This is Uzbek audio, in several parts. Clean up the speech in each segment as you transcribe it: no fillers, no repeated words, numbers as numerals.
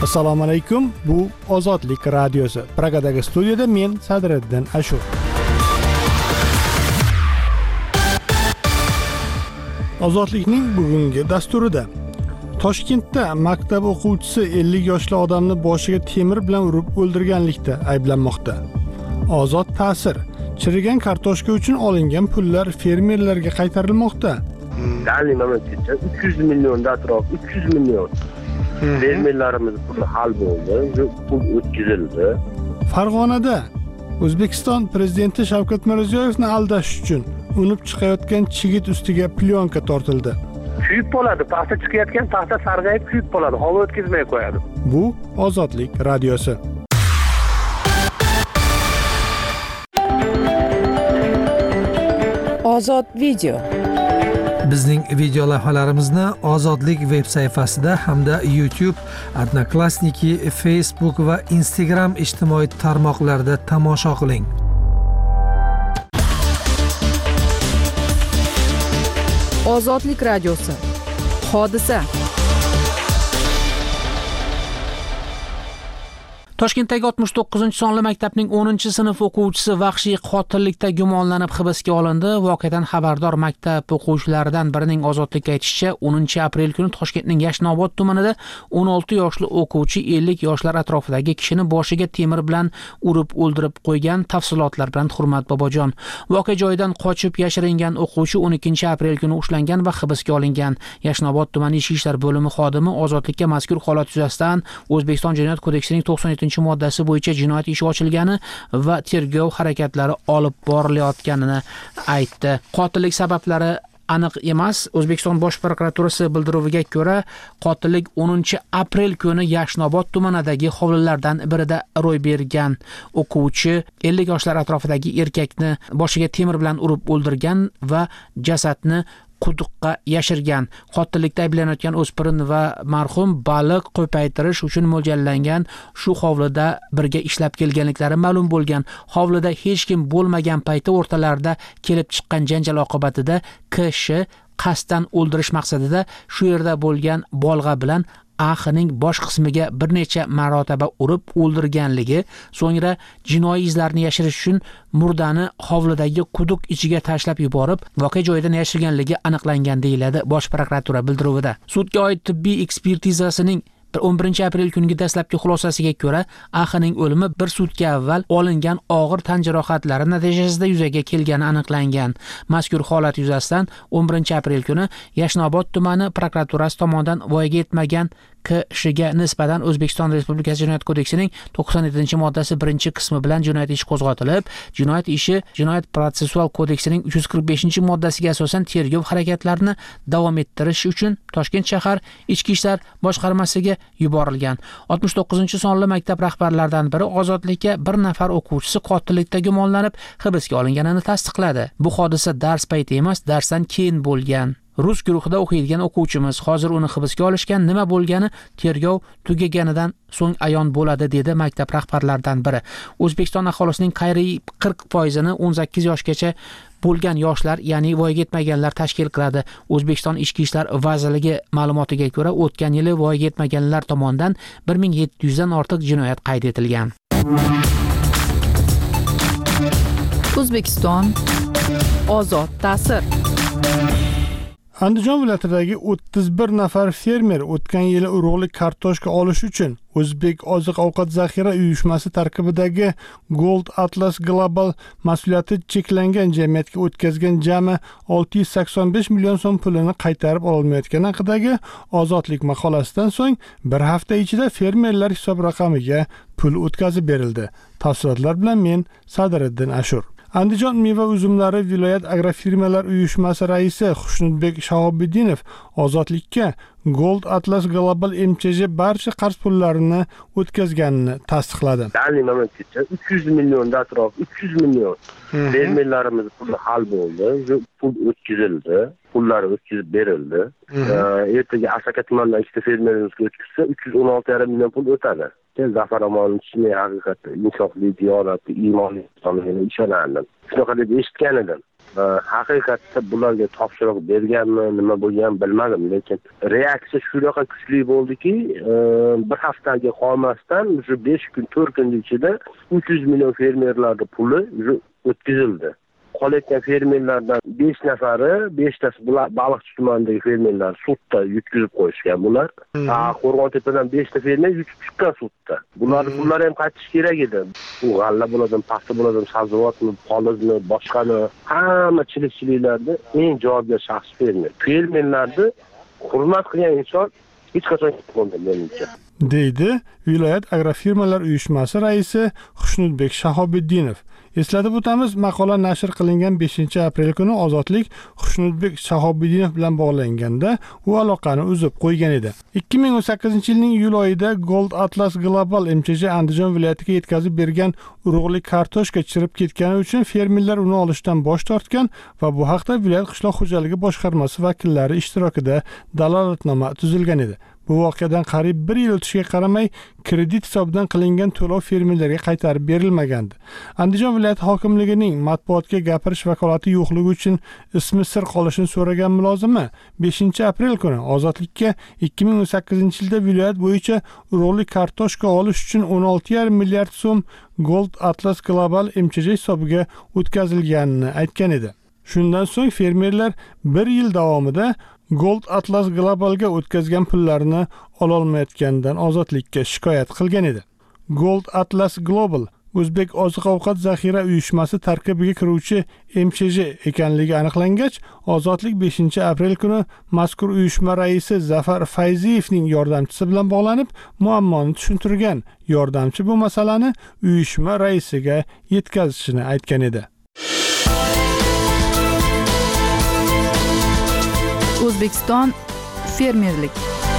Assalomu alaykum. Bu Ozodlik radiosi. Pragadagi studiyada men Sadriddin Ashur. Ozodlikning bugungi dasturida Toshkentda maktab o'quvchisi 50 yoshli odamni boshiga temir bilan urib o'ldirganlikda ayblanmoqda. Ozod ta'sir. Chirigan kartoshka uchun olingan pullar fermerlarga qaytarilmoqda. Dalli mamlakatda 300 milliondan atrof 300 million fermerlarimiz puli hal bo'ldi, pul o'tkazildi. Farg'onada O'zbekiston prezidenti Shavkat Mirziyoyevni aldash uchun unib chiqayotgan chigit ustiga plyonka tortildi. Kuyib qoladi, paxta chiqayotgan paxta sarg'ayib kuyib qoladi, havo o'tkazmay qo'yadi. Bu Ozodlik radiosi. Ozod video. Bizning video lavhalarimizni Ozodlik veb sayfasida hamda YouTube, Odnoklassniki, Facebook va Instagram ijtimoiy tarmoqlarida tomosha qiling. Ozodlik radiosi. Hodisa. Toshkentdagi 69-sonli maktabning 10-sinf o'quvchisi vahshiy qotillikda gumonlanib hibsga olindi. Voqeadan xabardor maktab o'quvchilaridan birining Ozodlikka aytishicha, 10-aprel kuni Toshkentning Yashnobod tumanida 16 yoshli o'quvchi 50 yoshlar atrofidagi kishini boshiga temir bilan urib o'ldirib qo'ygan. Tafsilotlar bilan Hurmat Bobojon. Voqea joyidan qochib yashiringan o'quvchi 12-aprel kuni ushlangan va hibsga olingan. Yashnobod tumani Ichki ishlar bo'limi xodimi Ozodlikka mazkur holat yuzasidan O'zbekiston Jinoyat kodeksining 97-moddasi bo'yicha jinoyat ishi ochilgani va tergov harakatlari olib borilayotganini aytdi. Qotillik sabablari aniq emas. O'zbekiston Bosh prokuraturasi bildiruviga ko'ra, qotillik 10-aprel kuni Yashnobod tumanidagi hovlilardan birida ro'y bergan. O'quvchi 50 yoshlar atrofidagi erkakni boshiga temir bilan urib o'ldirgan va jasadni quduqqa yashirgan. Qotillikda ayblanayotgan o'spirin va marhum baliq ko'paytirish uchun mo'ljallangan shu hovlida birga ishlab kelganliklari ma'lum bo'lgan. Hovlida hech kim bo'lmagan payti o'rtalarida kelib chiqqan janjal oqibatida kishi qasddan o'ldirish maqsadida shu yerda bo'lgan bolg'a bilan axining bosh qismiga bir necha marotaba urib o'ldirganligi, so'ngra jinoiy izlarni yashirish uchun murdani hovlidagi quduq ichiga tashlab yuborib, voqea joyidan yashirganligi aniqlangan deyiladi Bosh prokuratura bildiruvida. Sudga oid tibbiy ekspertizasining 11-aprel kungi dastlabki xulosasiga ko'ra, axining o'limi bir sutka avval olingan og'ir tan jarohatlari natijasida yuzaga kelgani aniqlangan. Mazkur holat yuzasidan 11-aprel kuni Yashnobod tumani prokuraturasi tomonidan voyaga yetmagan kishiga nisbatan O'zbekiston Respublikasi Jinoyat kodeksining 97-moddasi 1-qismi bilan jinoyat ishi qo'zg'atilib, jinoyat ishi Jinoyat protsessual kodeksining 345-moddasiga asosan tergov harakatlarini davom ettirish uchun Toshkent shahar Ichki ishlar boshqarmasiga yuborilgan. 69-sonli maktab rahbarlaridan biri Ozodlikka bir nafar o'quvchisi qotillikda gumonlanib hibsga olinganini tasdiqladi. Bu hodisa dars payti emas, darsdan keyin bo'lgan. Rus guruhida o'qiydigan o'quvchimiz hozir uni hibsga olishgan, nima bo'lgani tergov tugaganidan so'ng ayon bo'ladi, dedi maktab rahbarlaridan biri. O'zbekiston aholisining qariyb 40%ni 18 yoshgacha bo'lgan yoshlar, ya'ni voyaga yetmaganlar tashkil qiladi. O'zbekiston Ichki ishlar vazirligi ma'lumotiga ko'ra, o'tgan yili voyaga yetmaganlar tomonidan 1700 dan ortiq jinoyat qayd etilgan. O'zbekiston ozod ta'sir. Andijon viloyatidagi 31 nafar fermer o'tgan yili urug'lik kartoshka olish uchun O'zbek oziq-ovqat zaxira uyushmasi tarkibidagi Gold Atlas Global mas'uliyati cheklangan jamiyatga o'tkazgan jami 685 million so'm pulini qaytarib ololmayotgani haqidagi Ozodlik maqolasidan so'ng bir hafta ichida fermerlar hisob raqamiga pul o'tkazib berildi. Tafsilotlar bilan men Sadriddin Ashur. Andijon meva uzumlari viloyat agrofirmalar uyushmasi raisi Xushnudbek Shahobiddinov Ozodlikka Gold Atlas Global MCJ barcha qarz pullarini o'tkazganini tasdiqladi. Dalli mamlakatda 300 milliondan atrof 300 million fermerlarimiz puli hal bo'ldi, pul o'tkazildi, pullari o'tkazib berildi. Ertaga Asaka tumanidan ikkita fermerimizga o'tkazsa 316,5 million pul o'tadi. Zafar Amonning chinni haqiqatda insofli, diyonatli, iymonli insonligiga ishonardim. Shunaqa deb eshitgan edim. Haqiqatda bularga topshiriq berganmi, nima bo'lgan bilmadim, lekin reaksiya shunaqa kuchli bo'ldiki, bir haftaga qolmasdan shu 5 kun, 4 kun ichida 300 million fermerlarning puli o'tkazildi. Qolayotgan fermerlardan 5 nafari, 5tasi bular Baliqchi tumanidagi fermerlar sudda yutkazib qo'yishgan bular. Qo'rg'ontepadan 5 ta fermer yutib chiqqan sudda. Bular ham qaytish kerak edi. Bu g'alla bo'ladimi, paxta bo'ladimi, sabzavotmi, polizmi, boshqani, hamma chilikchiliklarda eng javobgar shaxs fermer. Fermerlarni hurmat qilgan inson hech qachon bo'lmaydi menimcha. deydi viloyat agrofirmalar uyushmasi raisi Xushnudbek Shahobiddinov. Eslatib o'tamiz, maqola nashr qilingan 5-aprel kuni Ozodlik Xushnudbek Shahobiddinov bilan bog'langanda u aloqani uzib qo'ygan edi. 2018-yilning iyul oyida Gold Atlas Global MCJ Andijon viloyatiga yetkazib bergan urug'lik kartoshka chirib ketgani uchun fermerlar uni olishdan bosh tortgan va bu haqda viloyat qishloq xo'jaligi boshqarmasi vakillari ishtirokida dalolatnoma tuzilgan edi. Bu voqeadan qariyb 1 yil o'tishiga qaramay, kredit hisobidan qilingan to'lov fermerlarga qaytarib berilmagandi. Andijon viloyati hokimligining matbuotga gapirish vakolati yo'qligi uchun ismi sir qolishini so'ragan mulozima 5-aprel kuni Ozodlikka 2018-yilda viloyat bo'yicha urug'lik kartoshka olish uchun 16,5 milliard so'm Gold Atlas Global MCJ hisobiga o'tkazilganini aytgan edi. Shundan so'ng fermerlar 1 yil davomida Gold Atlas Globalga o'tkazgan pullarini ololmayotganidan Ozodlikka shikoyat qilgan edi. Gold Atlas Global O'zbek oziq-ovqat zaxira uyushmasi tarkibiga kiruvchi MCJ ekanligi aniqlangach, Ozodlik 5-aprel kuni mazkur uyushma raisi Zafar Fayziyevning yordamchisi bilan bog'lanib, muammoni tushuntirgan. Yordamchi bu masalani uyushma raisiga yetkazishini aytgan edi. O'zbekiston fermerlik.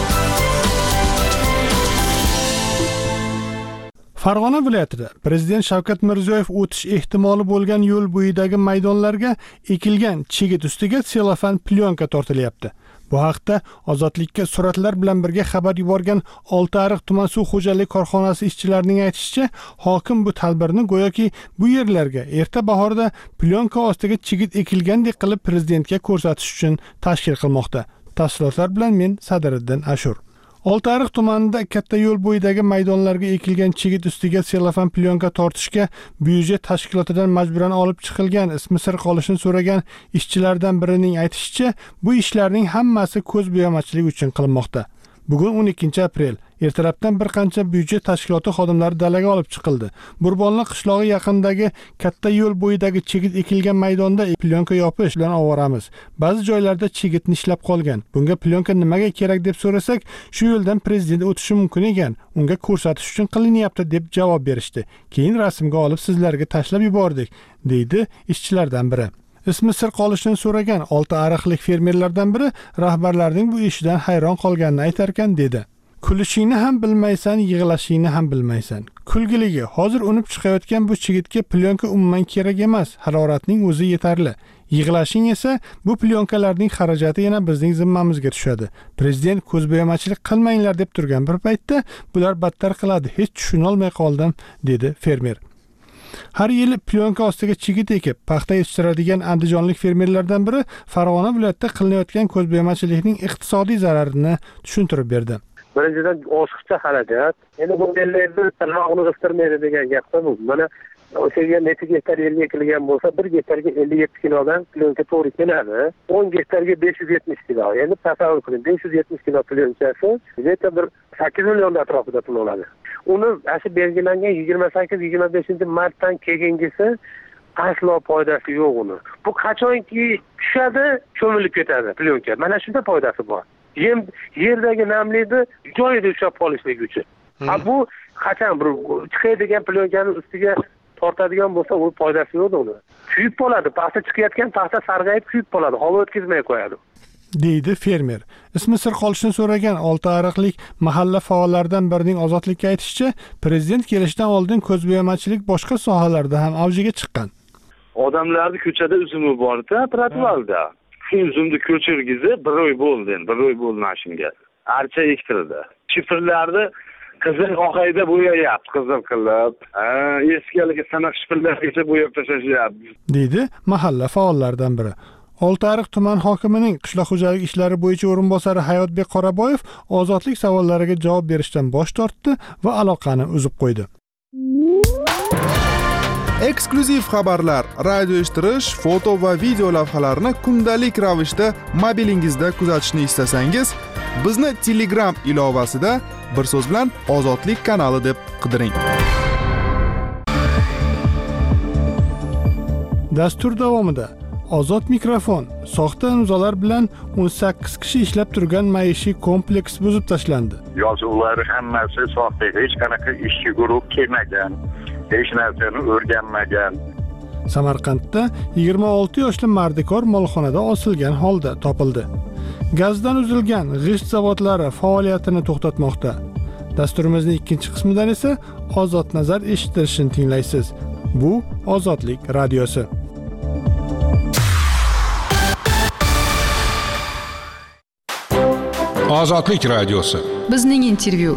Farg'ona viloyatida Prezident Shavkat Mirziyoyev o'tish ehtimoli bo'lgan yo'l bo'yidagi maydonlarga ekilgan chigit ustiga selofan plyonka tortilyapti. Bu haqda Ozodlikka suratlar bilan birga xabar yuborgan Oltiariq tuman suv xo'jaligi korxonasi ishchilarining aytishicha, hokim bu tadbirni go'yoki bu yerlarga erta bahorda plyonka ostiga chigit ekilgandek qilib prezidentga ko'rsatish uchun tashkil qilmoqda. Tafsilotlar bilan men Sadiriddin Ashur. Oltiariq tumanida katta yo'l bo'yidagi maydonlarga ekilgan chigit ustiga selofan plyonka tortishga byudjet tashkilotidan majburan olib chiqilgan ismi sir qolishini so'ragan ishchilardan birining aytishicha, bu ishlarning hammasi ko'z bo'yamachilik uchun qilinmoqda. Bugun 12-aprel. Ertalabdan bir qancha byudjet tashkiloti xodimlari dalaga olib chiqildi. Burbonlar qishlog'i yaqinidagi katta yo'l bo'yidagi chigit ekilgan maydonda plyonka yopish bilan ovoramiz. Ba'zi joylarda chigitni ishlab qolgan. Bunga plyonka nimaga kerak deb so'rasak, shu yo'ldan prezident o'tishi mumkin ekan, unga ko'rsatish uchun qilinyapti deb javob berishdi. Keyin rasmga olib sizlarga tashlab yubordik, deydi ishchilardan biri. Ismi sir qolishini so'ragan Oltiariqlik fermerlardan biri rahbarlarning bu ishidan hayron qolganini aytarkan dedi. Kulishingni ham bilmaysan, yig'lashingni ham bilmaysan. Kulgiligi, hozir unib chiqayotgan bu chigitga plyonka umuman kerak emas, haroratning o'zi yetarli. Yig'lashing esa bu plyonkalarning xarajati yana bizning zimmamizga tushadi. Prezident ko'zbo'yamachilik qilmanglar deb turgan bir paytda bular battar qiladi. Hech tushuna olmay qoldim, dedi fermer. Har yili plyonka ostiga chigit ekib, paxta yetishtiradigan andijonlik fermerlardan biri Farg'ona viloyatida qilinayotgan ko'zbo'yamachilikning iqtisodiy zararini tushuntirib berdi. Birinchidan oshiqcha harakat. Endi bu yerlarda tarmog'ini g'istirmaydi degan gapda bu. Mana o'sha yer necha gektar yerga ekilgan bo'lsa, 1 gektarga 57 kilodan plyonka to'g'ri keladi. 10 gektarga 570 kilo. Endi tasavvur qiling, 570 kilo plyonkasi nechta bir 8 million atrofida pul oladi. Uni asli belgilangan 28-25-martdan keyingisi aslo foydasi yo'q uni. Bu qachonki tushadi, cho'milib ketadi plyonka. Mana shunda foydasi bor. Yerdagi namlikni joyida ushlab qolishligi uchun. Bu qachon bir chiqadigan plyonkani ustiga tortadigan bo'lsa, u foydasi yo'q uni. Kuyib qoladi, paxta chiqayotgan paxta sarg'ayib kuyib qoladi, havo o'tkazmay qo'yadi. deydi fermer. Ismi sir qolishini so'ragan Oltiariqlik mahalla faollaridan birining Ozodlikka aytishicha, prezident kelishidan oldin ko'zbo'yamachilik boshqa sohalarda ham avjiga chiqqan. Odamlarning ko'chada uzumi bor-da, trotuarda. Shu uzumni ko'chirgizi 1 oy bo'ldi, 1 oy bo'ldi mashinga. Archa ektirdi. Chifrlarni qizil oqayda bo'yayapti, qizil qilib. Eskilarga sanoq shpillargacha bo'yab tashlashyapti, deydi mahalla faollaridan biri. Oltiariq tuman hokimining qishloq xo'jaligi ishlari bo'yicha o'rinbosari Hayotbek Qoraboyev ozodlik savollariga javob berishdan bosh tortdi va aloqani uzib qo'ydi. Eksklyuziv xabarlar, radio eshittirish, foto va video lavhalarni kundalik ravishda mobilingizda kuzatishni istasangiz, bizni Telegram ilovasida bir so'z bilan Ozodlik kanali deb qidiring. Dastur davomida Ozod mikrofon soxta imzolar bilan 18 kishi ishlab turgan maishiy kompleks buzib tashlandi. Yozuvlar hammasi soxta, hech qanaqa ishchi guruh kelmagan, hech narsani o'rganmagan. Samarqandda 26 yoshli mardikor molxonada osilgan holda topildi. Gazdan uzilgan g'isht zavodlari faoliyatini to'xtatmoqda. Dasturimizning ikkinchi qismidan esa Ozod nazar eshittirishini tinglaysiz. Bu Ozodlik radiosi. Ozodlik radiosi. Bizning intervyu.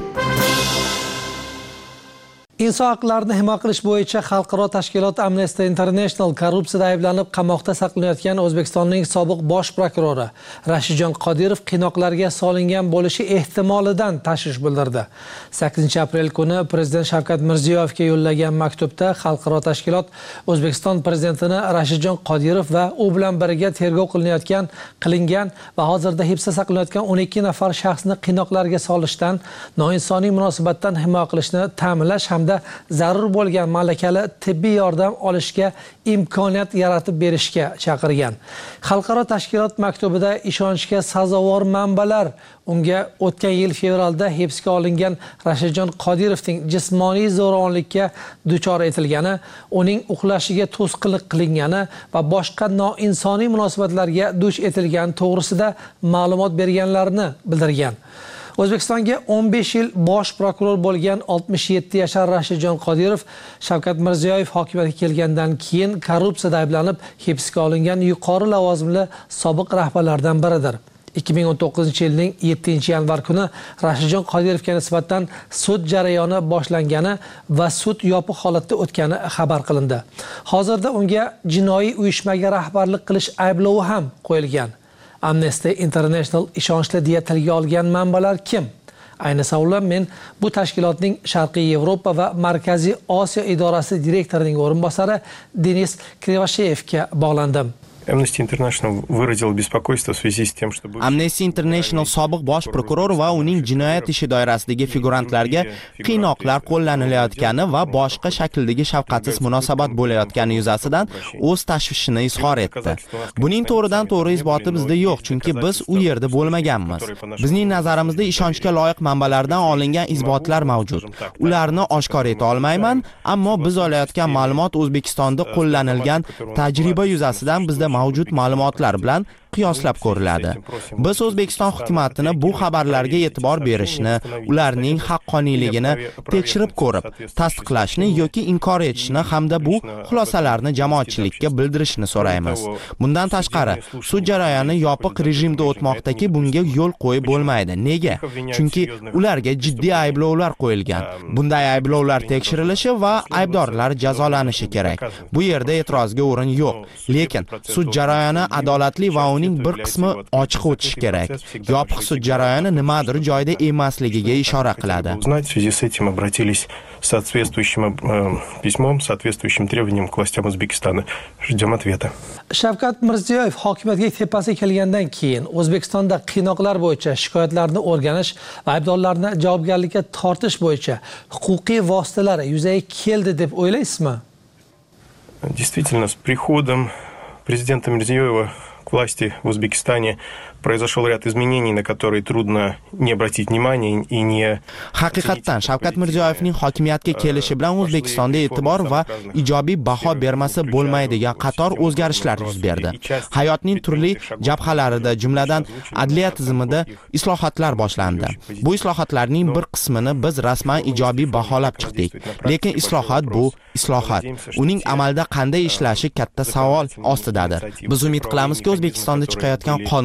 Inson haqlarini himoya qilish bo'yicha xalqaro tashkilot Amnesty International korrupsiyada ayblanib qamoqda saqlanayotgan O'zbekistonning sobiq bosh prokurori Rashidjon Qodirov qiynoqlarga solingan bo'lishi ehtimolidan tashvish bildirdi. 8-aprel kuni Prezident Shavkat Mirziyoyevga yo'llagan maktubda xalqaro tashkilot O'zbekiston prezidentini Rashidjon Qodirov va u bilan birga tergov qilingan va hozirda hibsda saqlanayotgan 12 nafar shaxsni qiynoqlarga solishdan, noinsoniy munosabatdan himoya qilishni ta'minlash hamda zarur bo'lgan malakali tibbiy yordam olishga imkoniyat yaratib berishga chaqirgan. Xalqaro tashkilot maktubida ishonchga sazovor manbalar unga o'tgan yil fevralda hibsga olingan Rashidjon Qodirovning jismoniy zo'ravonlikka duchor etilgani, uning uxlashiga to'sqinlik qilingani va boshqa noinsoniy munosabatlarga duch etilgani to'g'risida ma'lumot berganlarini bildirgan. O'zbekistonga 15 yil bosh prokuror bo'lgan 67 yashar Rashidjon Qodirov Shavkat Mirziyoyev hokimiyatga kelgandan keyin korrupsiyada ayblanib hibsga olingan yuqori lavozimli sobiq rahbarlardan biridir. 2019-yilning 7-yanvar kuni Rashidjon Qodirovga nisbatan sud jarayoni boshlangani va sud yopiq holatda o'tgani xabar qilindi. Hozirda unga jinoiy uyushmaga rahbarlik qilish ayblovi ham qo'yilgan. Amnesty International ishonchli deya tilga olgan manbalar kim? Ayni savollar men bu tashkilotning Sharqiy Yevropa va Markaziy Osiyo idorasi direktorining o'rinbosari Denis Krivasheyevga bog'landim. Amnesty International выразил беспокойство в связи с тем, что Amnesty International sobiq bosh prokuror va uning jinoyat ishi doirasidagi figurantlarga qiynoqlar qo'llanilayotgani va boshqa shakldagi shafqatsiz munosabat bo'layotgani yuzasidan o'z tashvishini izhor etdi. Buning to'g'ridan-to'g'ri isboti bizda yo'q, chunki biz u yerda bo'lmaganmiz. Bizning nazarimizda ishonchga loyiq manbalardan olingan isbotlar mavjud. Ularni oshkor eta olmayman, ammo biz olayotgan ma'lumot O'zbekistonda qo'llanilgan tajriba yuzasidan bizda mavjud ma'lumotlar bilan qiyoslab ko'riladi. Biz O'zbekiston hukumatini bu xabarlarga e'tibor berishni, ularning haqqoniyligini tekshirib ko'rib, tasdiqlashni yoki inkor etishni hamda bu xulosalarni jamoatchilikka bildirishni so'raymiz. Bundan tashqari, sud jarayoni yopiq rejimda o'tmoqdaki, bunga yo'l qo'yib bo'lmaydi. Nega? Chunki ularga jiddiy ayblovlar qo'yilgan. Bunday ayblovlar tekshirilishi va aybdorlar jazolanishi kerak. Bu yerda e'tirozga o'rin yo'q. Lekin sud jarayoni adolatli va uning bir qismi ochiq o'tishi kerak. Yopiq sud jarayoni nimadir joyda emasligiga ishora qiladi. В связи с этим обратились с соответствующим письмом, соответствующим требованиям к властям Узбекистана. Ждем ответа. Shavkat Mirziyoyev hokimiyatga tepasi kelgandan keyin O'zbekistonda qiynoqlar bo'yicha shikoyatlarni o'rganish va aybdorlarni javobgarlikka tortish bo'yicha huquqiy vositalar yuzaga keldi deb o'ylaysizmi? Действительно, с приходом президента Мирзиёева к власти в Узбекистане произошел ряд изменений, на которые трудно не обратить внимания и не... Haqiqatan Shavkat Mirziyoyevning hokimiyatga kelishi bilan O'zbekistonda e'tibor va ijobiy baho bermasa bo'lmaydigan qator o'zgarishlar yuz berdi. Hayotning turli jabhalarida, jumladan adliya tizimida islohotlar boshlandi. Bu islohotlarning bir qismini biz rasman ijobiy baholab chiqdik. Lekin islohot bu islohot. Uning amalda qanday ishlashi katta savol ostidadir. Biz umid qilamizki, O'zbekistonda chiqayotgan qonunlar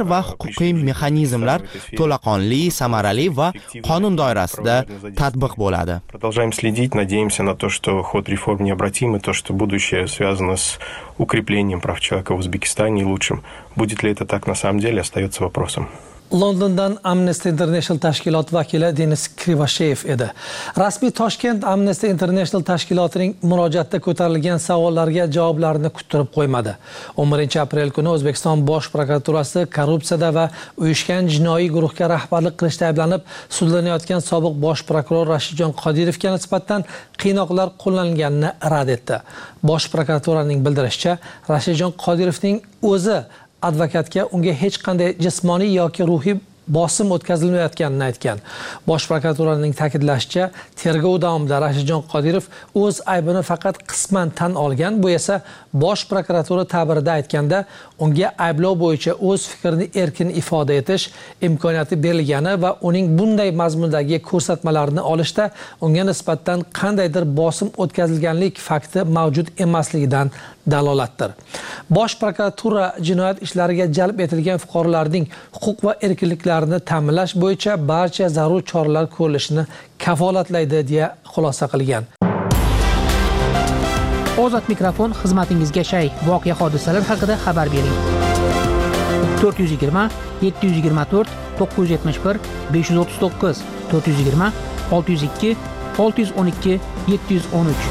va huquqiy mexanizmlar to'laqonli, samarali va qonun doirasida tatbiq bo'ladi. Продолжаем следить, надеемся на то, что ход реформ необратим, и то, что будущее связано с укреплением прав человека в Узбекистане и лучшим. Будет ли это так на самом деле, остается вопросом. Londondan Amnesty International tashkiloti vakili Denis Krivashev edi. Rasmiy Toshkent Amnesty International tashkilotining murojaatda ko'tarilgan savollarga javoblarni kuttirib qo'ymadi. 11-aprel kuni O'zbekiston Bosh prokuraturasi korrupsiyada va uyushgan jinoiy guruhga rahbarlik qilishda ayblanib sudlanayotgan sobiq bosh prokuror Rashidjon Qodirovga nisbatan qiynoqlar qo'llanganini rad etdi. Bosh prokuraturaning bildirishicha, Rashidjon Qodirovning o'zi advokatga unga hech qanday jismoniy yoki ruhiy bosim o'tkazilmayotganini aytgan. Bosh prokuraturaning ta'kidlashicha, tergov davomida Rashidjon Qodirov o'z aybini faqat qisman tan olgan. Bu esa Bosh prokuratura ta'birida aytganda, unga ayblov bo'yicha o'z fikrini erkin ifoda etish imkoniyati berilgani va uning bunday mazmundagi ko'rsatmalarini olishda unga nisbatan qandaydir bosim o'tkazilganlik fakti mavjud emasligidan dalolatdir. Bosh prokuratura jinoyat ishlariga jalb etilgan fuqarolarning huquq va erkinliklarini ta'minlash bo'yicha barcha zarur choralar ko'rilishini kafolatlaydi deya xulosa qilgan. Ozod mikrofon xizmatingizga shay. Voqea hodisalar haqida xabar bering. 420 724 971 539 420 602 612 713.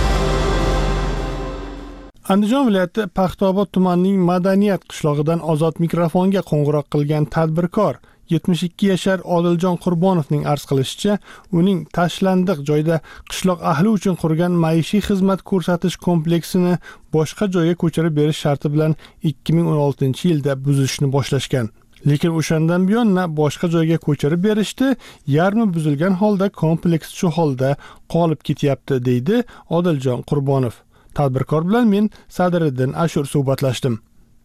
Andijon viloyati Paxtaobod tumanining Madaniyat qishlog'idan Ozod mikrofonga qo'ng'iroq qilgan tadbirkor 72 yashar Odiljon Qurbonovning arz qilishicha, uning tashlandiq joyda qishloq ahli uchun qurgan maishiy xizmat ko'rsatish kompleksini boshqa joyga ko'chirib berish sharti bilan 2016-yilda buzishni boshlashgan. Lekin o'shandan buyon na boshqa joyga ko'chirib berishdi, yarmi buzilgan holda kompleks shu holda qolib ketyapti, deydi Odiljon Qurbonov. Tadbirkor bilan men Sadriddin Ashur suhbatlashdim.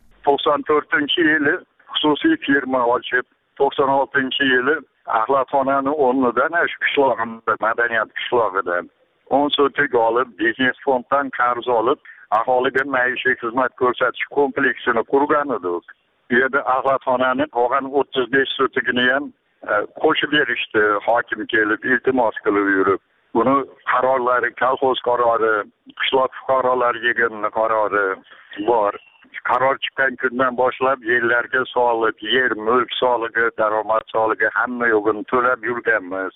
94-yili xususiy firma ochib, 96-yili axlatxonani o'rnidan shu qishlog'imda, Madaniyat qishlog'idan 10 sotik olib, biznes fonddan qarz olib, aholiga maishiy xizmat ko'rsatish kompleksini qurgan edik. Bu yerda axlatxonani qolgan 35 sotigini ham qo'shib berishdi, hokim kelib iltimos qilib yurib. Buni qarorlari, kolxoz qarori, qishloq fuqarolar yig'ini qarori bor. Qaror chiqqan kundan boshlab yerlarga soliq, yer mulk solig'i, daromad solig'i hamma yo'g'ini to'lab yurganmiz.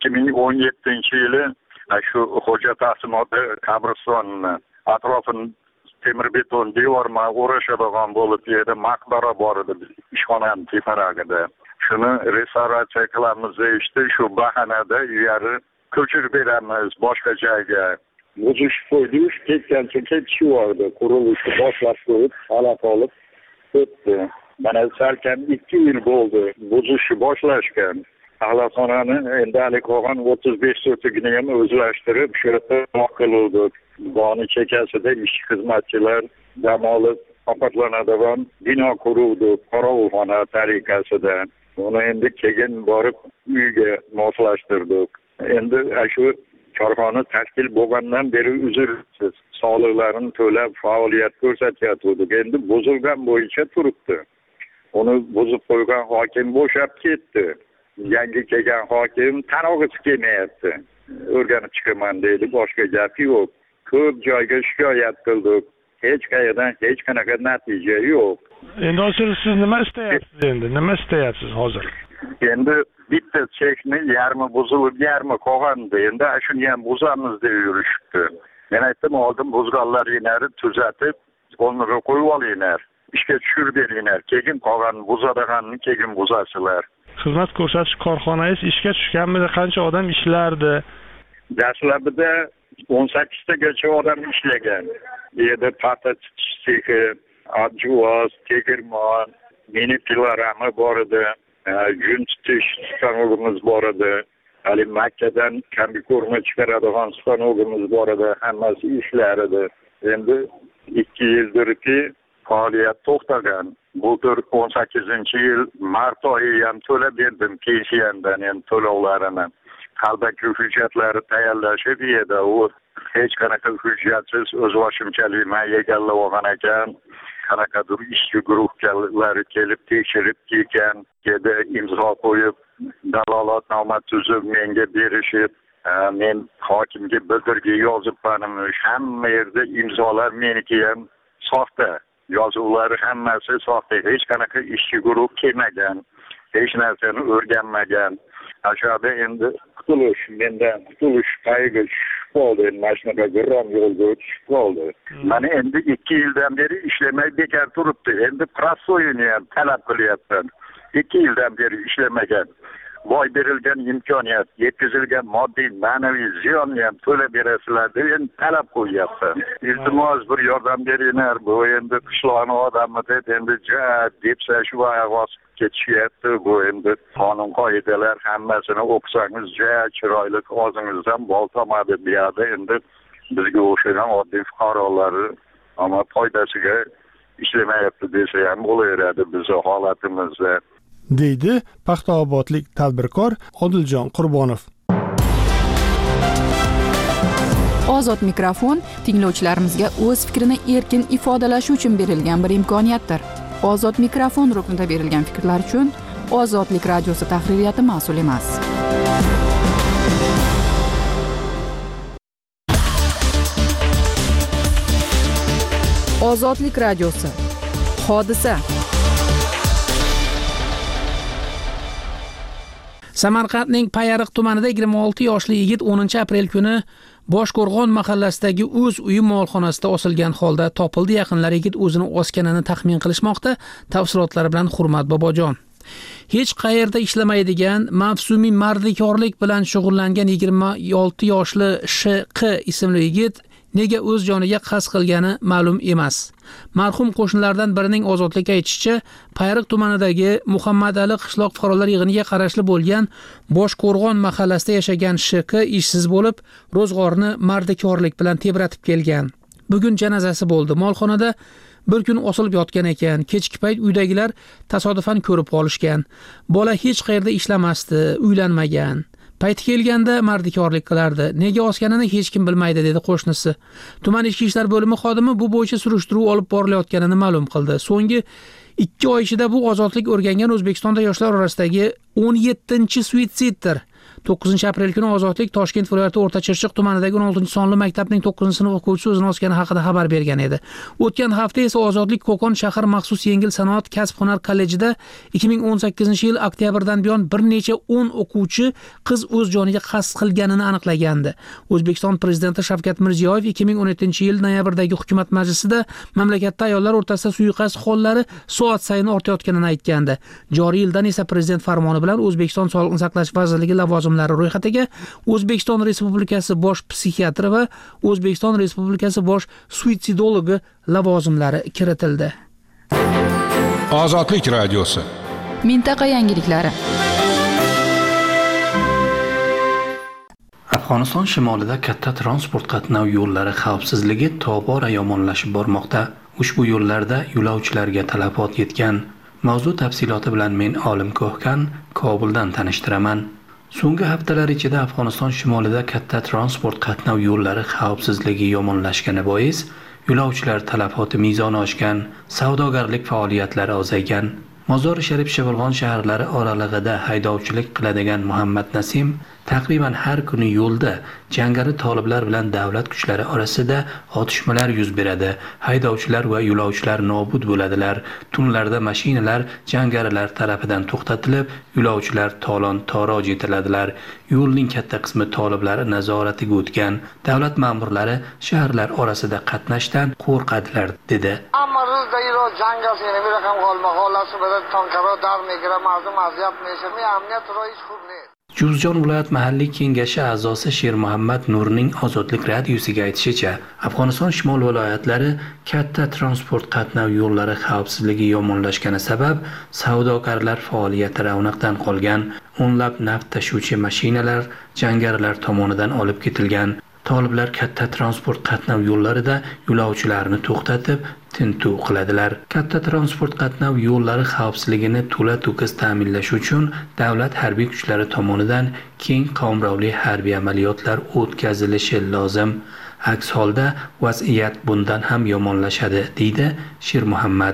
2017-yili shu Xo'ja Taqsimotda qabristonni atrofini temir beton devorma o'rashadigan bo'lib edi, maqbara bor edi ishxonani teparagida. Shuni restavratsiya qilamiz deyishdi, shu bahanada uyari ko'chirib beramiz boshqa joyga. Buzish qo'ydik, ketgancha ketishyapti. Qurilishni boshlab qo'yib, holat olib ketdi. Mana salkam 2 yil bo'ldi. Buzishni boshlashgan. Axlatxonani endi hali qolgan 35 sotigini ham o'zlashtirib, shu yerda qildi. Boni chekasida ish xizmatchilar dam olib ovqatlanadigan bino quruvdi, qorovulxona tariqasida. Uni endi keyin borib uyga moslashtirdik. Endi shu korxona tashkil bo'lgandan beri uzrsiz soliqlarni to'lab faoliyat ko'rsatyapti. Endi buzilgan bo'yicha turibdi. Uni buzib qo'ygan hokim bo'shab ketdi. Yangi kelgan hokim tanog'isi kelmayapti. O'rganib chiqaman deydi, boshqa gap yo'q. Ko'p joyga shikoyat qildik. Hech qayerdan hech qanaqa natija yo'q. Endi hozir siz nima istayapsiz endi? Nima istayapsiz hozir? Endi bitta chekni yarmi buzilib, yarmi qolgandi. Endi shuni ham buzamiz deb yurishibdi. Men aytdim, oldin buzganlaringlarni tuzatib, o'rniga qo'yib olinglar. Ishga tushirib beringlar. Keyin qolgan buzadiganni keyin buzasizlar. Xizmat ko'rsatish korxonangiz ishga tushganmidi? Qancha odam ishlardi? Dastlabida 18 tagacha odam ishlagan. Bu yerda paxta titish sexi, abjuvoz, tegirmon, mini pilarami bor edi. Yun tutish stanogimiz bor edi. Hali Makkadan kombikorma chiqaradigan stanogimiz bor edi. Hammasi ishlar edi. Endi 2 yildirki faoliyat to'xtagan. Bu 18-yil mart oyi ham to'lab berdim pensiyadan ham to'lovlarini. Qalbaki hujjatlari tayyorlashib edi. U hech qanaqa hujjatsiz o'z boshimchalik men egallab olgan ekan. qanaqadir ishchi guruhlari kelib tekshirib kelgan, keda imzo qo'yib, dalolatnoma tuzib menga berishib, men hokimga bildirgi yozibmanim, hamma yerda imzolar meniki ham soxta. Yozuvlar hammasi soxta. Hech qanaqa ishchi guruh kelmagan, hech narsani o'rganmagan. Aşağıda endi mendan qutulish payiga tushib qoldi. Mana shunaqa g'irrom yo'lga tushib qoldi. Mana endi 2 yildan beri ishlamay bekor turibdi. Endi prostoyini ham talab qilyapman. 2 yildan beri ishlamagan. Boy berilgan imkoniyat, yetkazilgan moddiy ma'naviy ziyonni ham to'lab berasizlar deb endi talab qo'yyapman. Iltimos bir yordam beringlar. Bu endi qishloqning odami deb endi debsa shu oyoq ketishyapti. Bu endi qonun qoidalar hammasini o'qisangiz chiroyli og'zingizdan bol tomadi bu yerda endi bizga o'xshagan oddiy fuqarolar ama foydasiga ishlamayapti desa ham bo'laveradi bizni holatimizda. deydi Paxtaobodlik tadbirkor Odiljon Qurbonov. Ozod mikrofon tinglovchilarimizga o'z fikrini erkin ifodalashi uchun berilgan bir imkoniyatdir. Ozod mikrofon ruknida berilgan fikrlar uchun Ozodlik radiosi tahririyati mas'ul emas. Ozodlik radiosi. Hodisa. Samarqandning Payariq tumanida 26 yoshli yigit 10 aprel kuni Boshqo'rg'on mahallasidagi o'z uyi molxonasida osilgan holda topildi. Yaqinlar yigit o'zini osganini taxmin qilishmoqda. Tafsilotlari bilan Hurmat Bobojon. Hech qayerda ishlamaydigan, mavsumiy mardikorlik bilan shug'ullangan 26 yoshli Sh.Q ismli yigit nega o'z joniga qasd qilgani ma'lum emas. Marhum qo'shnilardan birining ozodlikka aytishicha, Payariq tumanidagi Muhammad Ali qishloq fuqarolar yig'iniga qarashli bo'lgan Boshqo'rg'on mahallasida yashagan Sh.Q ishsiz bo'lib, ro'zg'orni mardikorlik bilan tebratib kelgan. Bugun janozasi bo'ldi. Molxonada bir kun osilib yotgan ekan. Kechki payt uydagilar tasodifan ko'rib qolishgan. Bola hech qayerda ishlamasdi, uylanmagan. Payti kelganda mardikorlik qilardi. Nega osganini hech kim bilmaydi dedi qo'shnisi. Tuman ichki ishlar bo'limi xodimi bu bo'yicha surishtiruv olib borilayotganini ma'lum qildi. So'nggi 2 oy ichida bu ozodlik o'rgangan O'zbekistonda yoshlar orasidagi 17-suitsiddir. 9 aprel kuni ozodlik Toshkent viloyati O'rta Chirchiq tumanidagi 16-sonli maktabning 9-sinf o'quvchisi o'zini osgani haqida xabar bergan edi. O'tgan hafta esa ozodlik Qo'qon shahar maxsus yengil sanoat kasb-hunar kollejida 2018-yil oktyabrdan buyon bir necha 10 o'quvchi qiz o'z joniga qasd qilganini aniqlagandi. O'zbekiston prezidenti Shavkat Mirziyoyev 2017-yil noyabrdagi hukumat majlisida mamlakatda ayollar o'rtasida suiqasd hollari soat sayin ortayotganini aytgandi. Joriy yildan esa prezident farmoni bilan O'zbekiston Sog'liqni saqlash vazirligi lavozimlari ro'yxatiga O'zbekiston Respublikasi bosh psixiatri va O'zbekiston Respublikasi bosh suitsidologi lavozimlari kiritildi. Ozodlik radiosi. Mintaqa yangiliklari. Afg'oniston shimolida katta transport qatnov yo'llari xavfsizligi tobora yomonlashib bormoqda. Ushbu yo'llarda yo'lovchilarga talafot yetgan. Mavzu tafsiloti bilan men Olim Ko'hkan Kobuldan tanishtiraman. So'nggi haftalar ichida Afg'oniston shimolida katta transport qatnov yo'llari xavfsizligi yomonlashgani bois yo'lovchilar talafoti mezoni oshgan, savdogarlik faoliyatlari ozaygan. Mozori Sharif Shivirg'on shaharlari oralig'ida haydovchilik qiladigan Muhammad Nasim taqriban har kuni yo'lda jangari toliblar bilan davlat kuchlari orasida otishmalar yuz beradi. Haydovchilar va yo'lovchilar nobud bo'ladilar. Tunlarda mashinalar jangarilar tarafidan to'xtatilib, yo'lovchilar talon-toroj etiladilar. Yo'lning katta qismi toliblar nazoratiga o'tgan. Davlat ma'murlari shaharlar orasida qatnashdan qo'rqadilar dedi. Ammo ro'zda iro jangasini bir raqam qolma xolasi bilan tonkaro dar megira mazlum aziyat meshmi amniyat ro'yish xo'p ne. Juzjon viloyat mahalliy kengashi a'zosi Sher Muhammad Nurning Ozodlik radiosiga aytishicha, Afg'oniston shimol viloyatlari katta transport qatnov yo'llari xavfsizligi yomonlashgani sabab savdogarlar faoliyati ravnaqdan qolgan. O'nlab neft tashuvchi mashinalar jangarilar tomonidan olib ketilgan. Toliblar katta transport qatnov yo'llarida yo'lovchilarni to'xtatib, tintuv qiladilar. Katta transport qatnov yo'llari xavfsizligini to'la-to'kis ta'minlash uchun davlat harbiy kuchlari tomonidan keng qamrovli harbiy amaliyotlar o'tkazilishi lozim. aks holda vaziyat bundan ham yomonlashadi, deydi Shir Muhammad.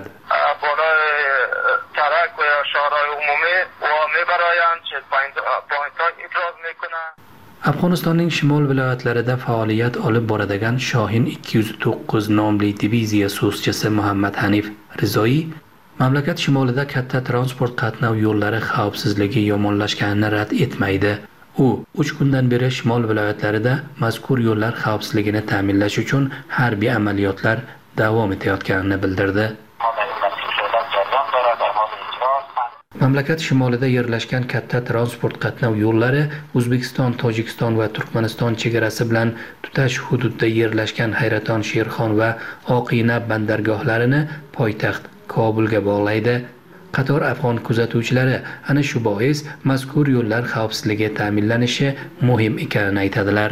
Afg'onistonning shimol viloyatlarida faoliyat olib boradigan Shohin 209 nomli diviziya so'zchisi Muhammad Hanif Rizoyi mamlakat shimolida katta transport qatnov yo'llari xavfsizligi yomonlashganini rad etmaydi. U 3 kundan beri shimol viloyatlarida mazkur yo'llar xavfsizligini ta'minlash uchun harbiy amaliyotlar davom etayotganini bildirdi. Mamlakat shimolida yerlashgan katta transport qatnov yo'llari O'zbekiston, Tojikiston va Turkmaniston chegarasi bilan tutash hududda yerlashgan Hayraton, Sherxon va Oqina bandargohlarini poytaxt Kobulga bog'laydi. Qator afg'on kuzatuvchilari ana shu bois mazkur yo'llar xavfsizligi ta'minlanishi muhim ekanini aytadilar.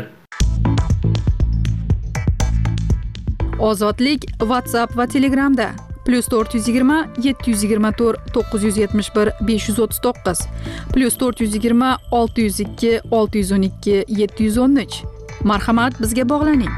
Ozodlik WhatsApp va Telegramda +420 724 971 539 +420 602 612 713. Marhamat, bizga bog'laning.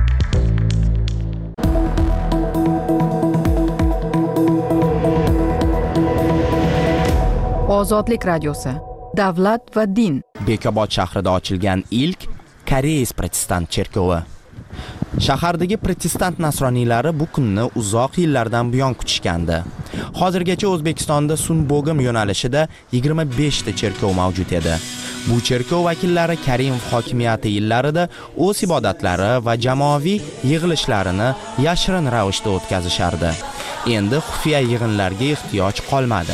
Ozodlik radiosi. Davlat va din. Bekobod shahrida ochilgan ilk Koreys protestant cherkovi. Shahardagi protestant nasroniylari bu kunni uzoq yillardan buyon kutishgandi. Hozirgacha O'zbekistonda Sunbog'im yo'nalishida 25 ta cherkov mavjud edi. Bu cherkov vakillari Karimov hokimiyati yillarida o'z ibodatlari va jamoaviy yig'ilishlarini yashirin ravishda o'tkazishardi. Endi xufiya yig'inlarga ehtiyoj qolmadi.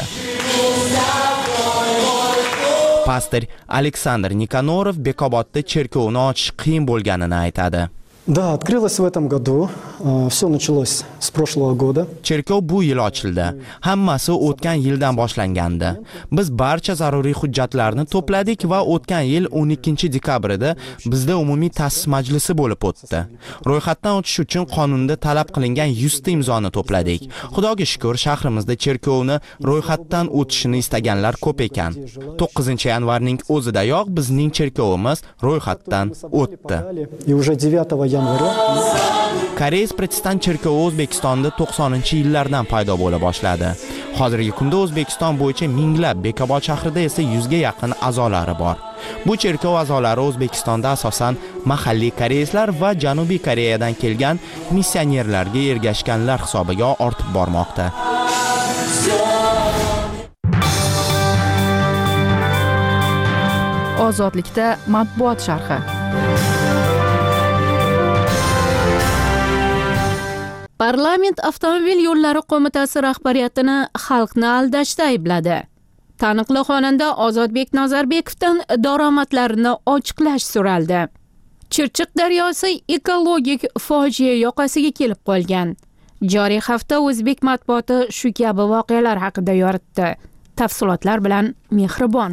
Pastor Aleksandr Nikonorov Bekobodda cherkovni ochish qiyin bo'lganini aytadi. Да, открылось в этом году. Все началось с прошлого года. Cherkov bu yil ochildi. Hammasi o'tgan yildan boshlangandi. Biz barcha zaruriy hujjatlarni to'pladik va o'tgan yil 12 dekabrda bizda umumiy ta'sis majlisi bo'lib o'tdi. Ro'yxatdan o'tish uchun qonunda talab qilingan 100 ta imzoni to'pladik. Xudoga shukr, shahrimizda cherkovni ro'yxatdan o'tishini istaganlar ko'p ekan. 9 yanvarning o'zidayoq bizning cherkovimiz ro'yxatdan o'tdi. И уже 9 yanvarda Koreys protestant cherkovi O'zbekistonda 90-yillardan paydo bo'la boshladi. Hozirgi kunda O'zbekiston bo'yicha minglab, Bekobod shahrida esa 100 ga yaqin a'zolari bor. Bu cherkov a'zolari O'zbekistonda asosan mahalliy koreyslar va Janubiy Koreyadan kelgan missionerlarga ergashganlar hisobiga ortib bormoqda. Ozodlikda matbuot sharhi. Parlament avtomobil yo'llari qo'mitasi rahbariyatini xalqni aldashda aybladi. Taniqli xonanda Ozodbek Nazarbekovdan daromadlarini ochiqlash so'raldi. Chirchiq daryosi ekologik fojia yoqasiga kelib qolgan. Joriy hafta o'zbek matbuoti shu kabi voqealar haqida yoritdi. Tafsilotlar bilan Mehribon.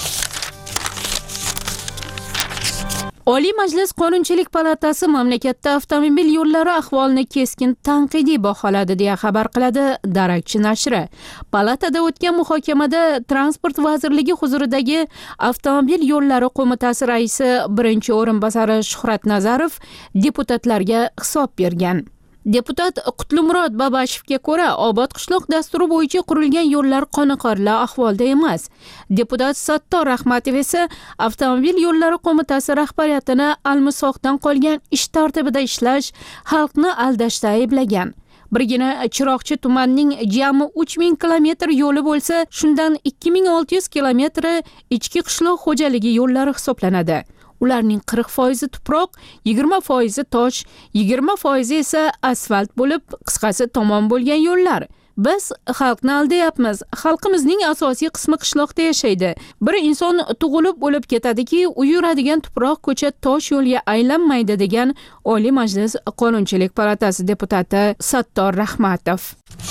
Oliy Majlis Qonunchilik palatasi mamlakatda avtomobil yo'llari ahvolini keskin tanqidiy baholadi deya xabar qiladi Darakchi nashri. Palatada o'tgan muhokamada Transport vazirligi huzuridagi Avtomobil yo'llari qo'mitasi raisi birinchi o'rinbosari Shuhrat Nazarov deputatlarga hisob bergan. Deputat Qutlumurod Babashevga ko'ra, Obod qishloq dasturi bo'yicha qurilgan yo'llar qoniqarli ahvolda emas. Deputat Sattor Rahmatov esa Avtomobil yo'llari qo'mitasi rahbariyatini almisoqdan qolgan ish tartibida ishlash, xalqni aldashda ayblagan. Birgina Chiroqchi tumanining jami 3000 kilometr yo'li bo'lsa, shundan 2600 kilometri ichki qishloq xo'jaligi yo'llari hisoblanadi. Ularning 40% tuproq, 20% tosh, 20% esa asfalt bo'lib, qisqasi tomon bo'lgan yo'llar. Biz xalqni aldayapmiz. Xalqimizning asosiy qismi qishloqda yashaydi. Bir inson tug'ilib o'lib ketadiki, u yuradigan tuproq ko'cha tosh yo'lga aylanmaydi degan Oliy Majlis Qonunchilik palatasi deputati Sattor Rahmatov.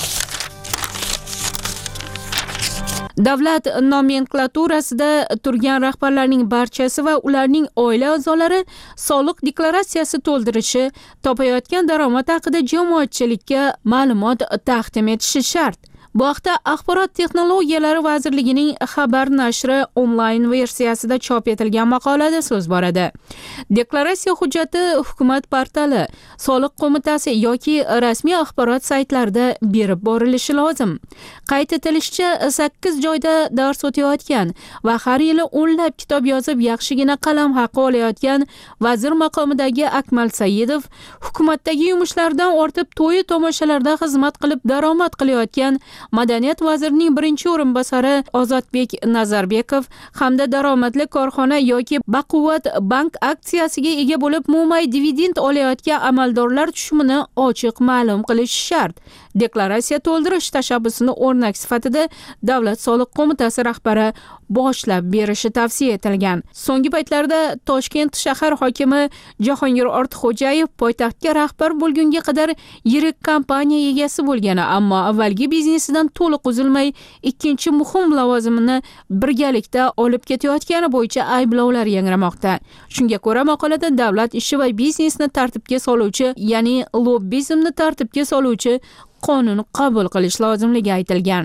Davlat nomenklaturasida turgan rahbarlarning barchasi va ularning oila a'zolari soliq deklaratsiyasi to'ldirishi, topayotgan daromad haqida jamoatchilikka ma'lumot taqdim etishi shart. Bu haqda Axborot texnologiyalari vazirligining xabar nashri onlayn versiyasida chop etilgan maqolada so'z boradi. Deklaratsiya hujjati hukumat portali, soliq qo'mitasi yoki rasmiy axborot saytlarida berib borilishi lozim. Qayd etilishicha, 8 joyda dars o'tayotgan va har yili o'nlab kitob yozib yaxshigina qalam haqi olayotgan vazir maqomidagi Akmal Saidov hukumatdagi yumushlardan ortib to'yi tomoshalarda xizmat qilib daromad qilayotgan Madaniyat vazirining birinchi o'rinbosari Ozodbek Nazarbekov hamda daromadli korxona yoki baquvvat bank aksiyasiga ega bo'lib mo'may dividend olayotgan amaldorlar tushumini ochiq ma'lum qilish shart. Deklaratsiya to'ldirish tashabbusini o'rnak sifatida Davlat soliq qo'mitasi rahbari boshlab berishi tavsiya etilgan. So'nggi paytlarda Toshkent shahar hokimi Jahongir Ortiqxo'jayev poytaxtga rahbar bo'lgunga qadar yirik kompaniya egasi bo'lgani, ammo avvalgi biznesidan to'liq uzilmay ikkinchi muhim lavozimini birgalikda olib ketayotgani bo'yicha ayblovlar yangramoqda. Shunga ko'ra, maqolada davlat ishi va biznesni tartibga soluvchi, ya'ni lobbizmni tartibga soluvchi qonun qabul qilish lozimligi aytilgan.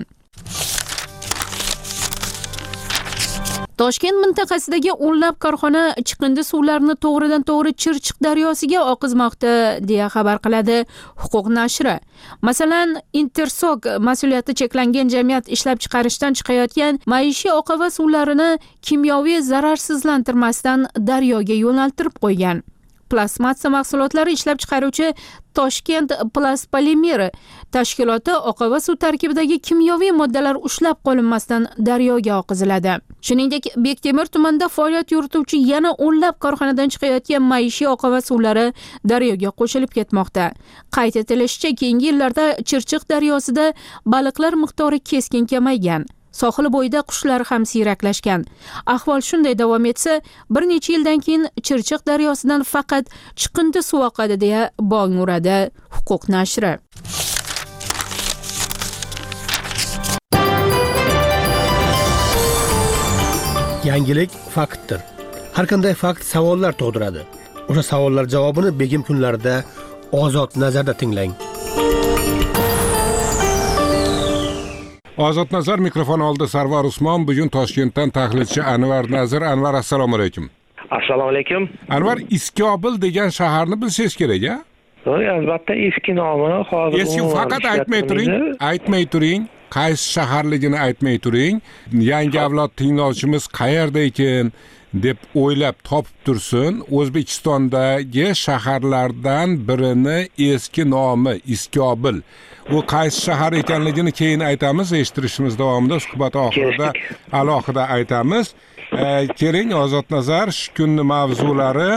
Toshkent mintaqasidagi o'nlab korxona chiqindi suvlarini to'g'ridan-to'g'ri Chirchiq daryosiga oqizmoqda, deya xabar qiladi Huquq nashri. Masalan, Intersog mas'uliyati cheklangan jamiyat ishlab chiqarishdan chiqayotgan maishiy oqova suvlarini kimyoviy zararsizlantirmasdan daryoga yo'naltirib qo'ygan. Plastmassa mahsulotlari ishlab chiqaruvchi Toshkent Plastpolimeri tashkiloti oqova suv tarkibidagi kimyoviy moddalar ushlab qolinmasdan daryoga oqiziladi. Shuningdek, Bektemir tumanida faoliyat yurituvchi yana o'nlab korxonadan chiqayotgan maishiy oqova suvlari daryoga qo'shilib ketmoqda. Qayd etilishicha, keyingi yillarda Chirchiq daryosida baliqlar miqdori keskin kamaygan. Sohil bo'yida qushlar ham siyraklashgan. Ahvol shunday davom etsa, bir necha yildan keyin Chirchiq daryosidan faqat chiqindi suv oqadi, deya bong uradi Huquq nashri. Yangilik faktdir. Har qanday fakt savollar tug'diradi. O'sha savollar javobini begim kunlarida Ozod nazarda tinglang. Ozod nazar mikrofon oldi Sarvar Usmon. Bugun Toshkentdan tahlilchi Anvar Nazir. Anvar, assalomu alaykum. Assalomu alaykum. Anvar, Iskobil degan shaharni bilsangiz kerak-a? Albatta, eski nomi hozir. Eski, faqat aytmay turing. Qaysi shaharligini aytmay turing. Yangi avlod tinglovchimiz qayerda ekan deb o'ylab topib tursin. O'zbekistondagi shaharlardan birini eski nomi Iskobil. Bu qaysi shahar ekanligini keyin aytamiz, eshittirishimiz davomida suhbat oxirida alohida aytamiz. Keling, Ozod nazar, shu kunning mavzulari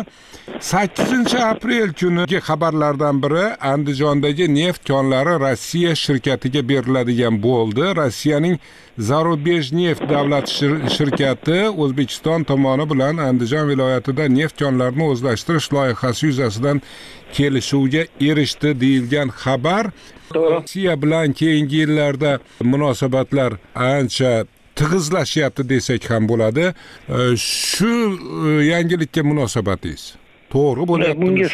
8-aprel kungi xabarlardan biri Andijondagi neft konlari Rossiya shirkatiga beriladigan bo'ldi. Rossiyaning Zarubejneft davlat shirkati O'zbekiston tomoni bilan Andijon viloyatida neft konlarini o'zlashtirish loyihasi yuzasidan kelishuvga erishdi deyilgan xabar. Rossiya bilan keyingi yillarda munosabatlar ancha tig'izlashyapti desak ham bo'ladi. Shu yangilikka munosabatingiz to'g'ri bo'lyapti? Bunga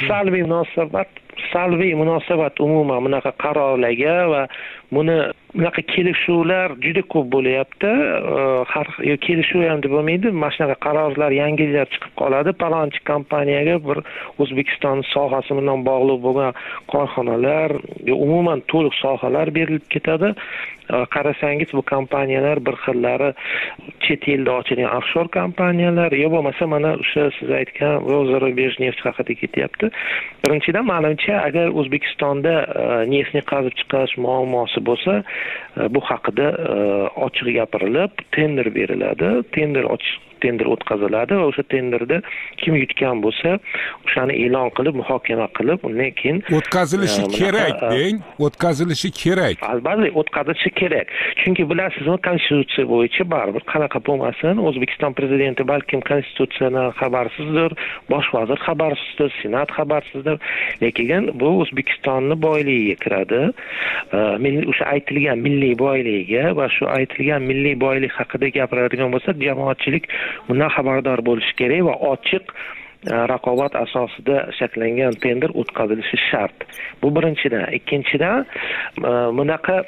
salbiy munosabat umuman bunaqa qarorlarga va buni bunaqa kelishuvlar juda ko'p bo'lyapti. Har kelishuv ham deb bo'lmaydi, mana shunaqa qarorlar, yangiliklar chiqib qoladi. Palonchi kompaniyaga bir O'zbekiston sohasi bilan bog'liq bo'lgan korxonalar, umuman to'liq sohalar berilib ketadi. Qarasangiz bu kompaniyalar bir xillari chet elda ochilgan offshor kompaniyalar yo bo'lmasa mana o'sha siz aytgan Zarubejneft haqida ketyapti. Birinchidan, ma'lumcha agar O'zbekistonda neftni qazib chiqarish muammosi bo'lsa, bu haqida ochiq gapirilib, tender beriladi. Tender o'tkaziladi va o'sha tenderda kim yutgan bo'lsa, o'shani e'lon qilib, muhokama qilib, undan keyin o'tkazilishi kerak deng, o'tkazilishi kerak. Albatta, o'tkazilishi kerak. Chunki bilasizmi, konstitutsiya bo'yicha baribir qanaqa bo'lmasin, O'zbekiston prezidenti balkim konstitutsiyadan xabarsizdir, bosh vazir xabarsizdir, senat xabarsizdir, lekin bu O'zbekistonning boyligiga kiradi. O'sha aytilgan milliy boyligiga va shu aytilgan milliy boylik haqida gapiradigan bo'lsak, jamoatchilik bundan xabardor bo'lishi kerak va ochiq raqobat asosida shakllangan tender o'tkazilishi shart. Bu birinchidan. Ikkinchidan, bunaqa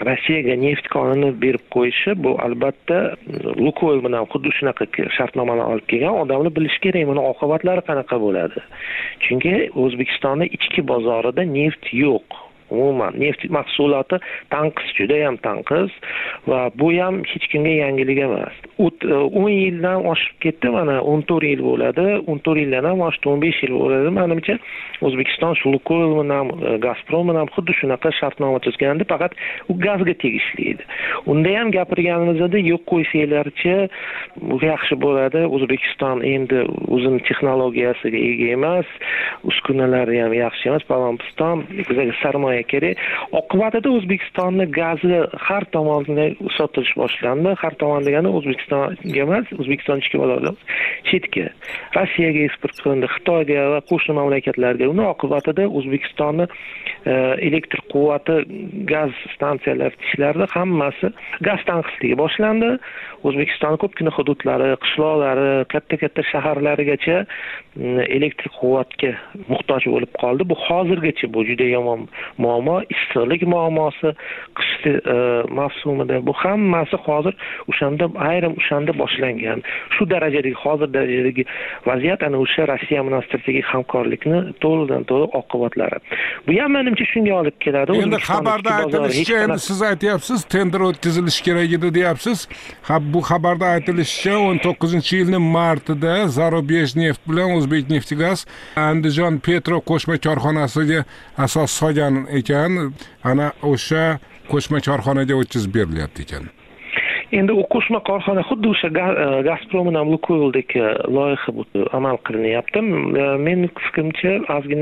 Rossiyaga neft konini berib qo'yishi bu albatta Lukoil bilan xuddi shunaqa shartnomalar olib kelgan. Odamlar bilish kerak, buni oqibatlari qanaqa bo'ladi. Chunki O'zbekistonda ichki bozorida neft yo'q. Umuman neft mahsuloti tanqis, juda ham tanqis va bu ham hech kimga yangilik emas. 10 yildan oshib ketdi, mana 14 yil bo'ladi, 14 yildan ham oshdi, 15 yil bo'ladi. Menimcha O'zbekiston shu Lukoil bilan Gazprom bilan xuddi shunaqa shartnoma tuzgandi, faqat u gazga tegishli edi. Unda ham gapirganimizda yo'q qo'ysanglarchi, bu yaxshi bo'ladi. O'zbekiston endi o'zining texnologiyasiga ega emas, uskunalari ham yaxshi emas, Palonpiston bizga sarmoya kerak. Oqibatida O'zbekistonning gazi har tomondan sotilish boshlandi. Har tomon degani O'zbekistonga emas, O'zbekiston ichki bozorida chetga, Rossiyaga eksport qilindi, Xitoyga va qo'shni mamlakatlarga. Uning oqibatida O'zbekistonning elektr quvvati gaz stansiyalari ishlarida hammasi gaz tanqisligi boshlandi. O'zbekistonning ko'pgina hududlari, qishloqlari, katta-katta shaharlarigacha elektr quvvatga muhtoj bo'lib qoldi. Bu hozirgacha bu juda yomon muammo, issiqlik muammosi, qish mavsumida bu hammasi hozir o'shanda boshlangan. Shu darajadagi hozir vaziyat ana o'sha Rossiya bilan strategik hamkorlikni to'liq oqibatlari. Bu ham menimcha shunga olib keladi. Endi xabarda aytilishicha, endi siz aytyapsiz, tender o'tkazilishi kerak edi deyapsiz. Bu xabarda aytilishicha 19-yilning martida Zarubejneft bilan O'zbekneftgaz Andijon Petro qo'shma korxonasiga asos solgan ekan, ana o'sha qo'shma korxonaga o'tkazib berilyapti ekan. Endi u qo'shma korxona xuddi o'sha Gazprom bilan Lukoildek loyiha amal qilinyapti. Men fikrimcha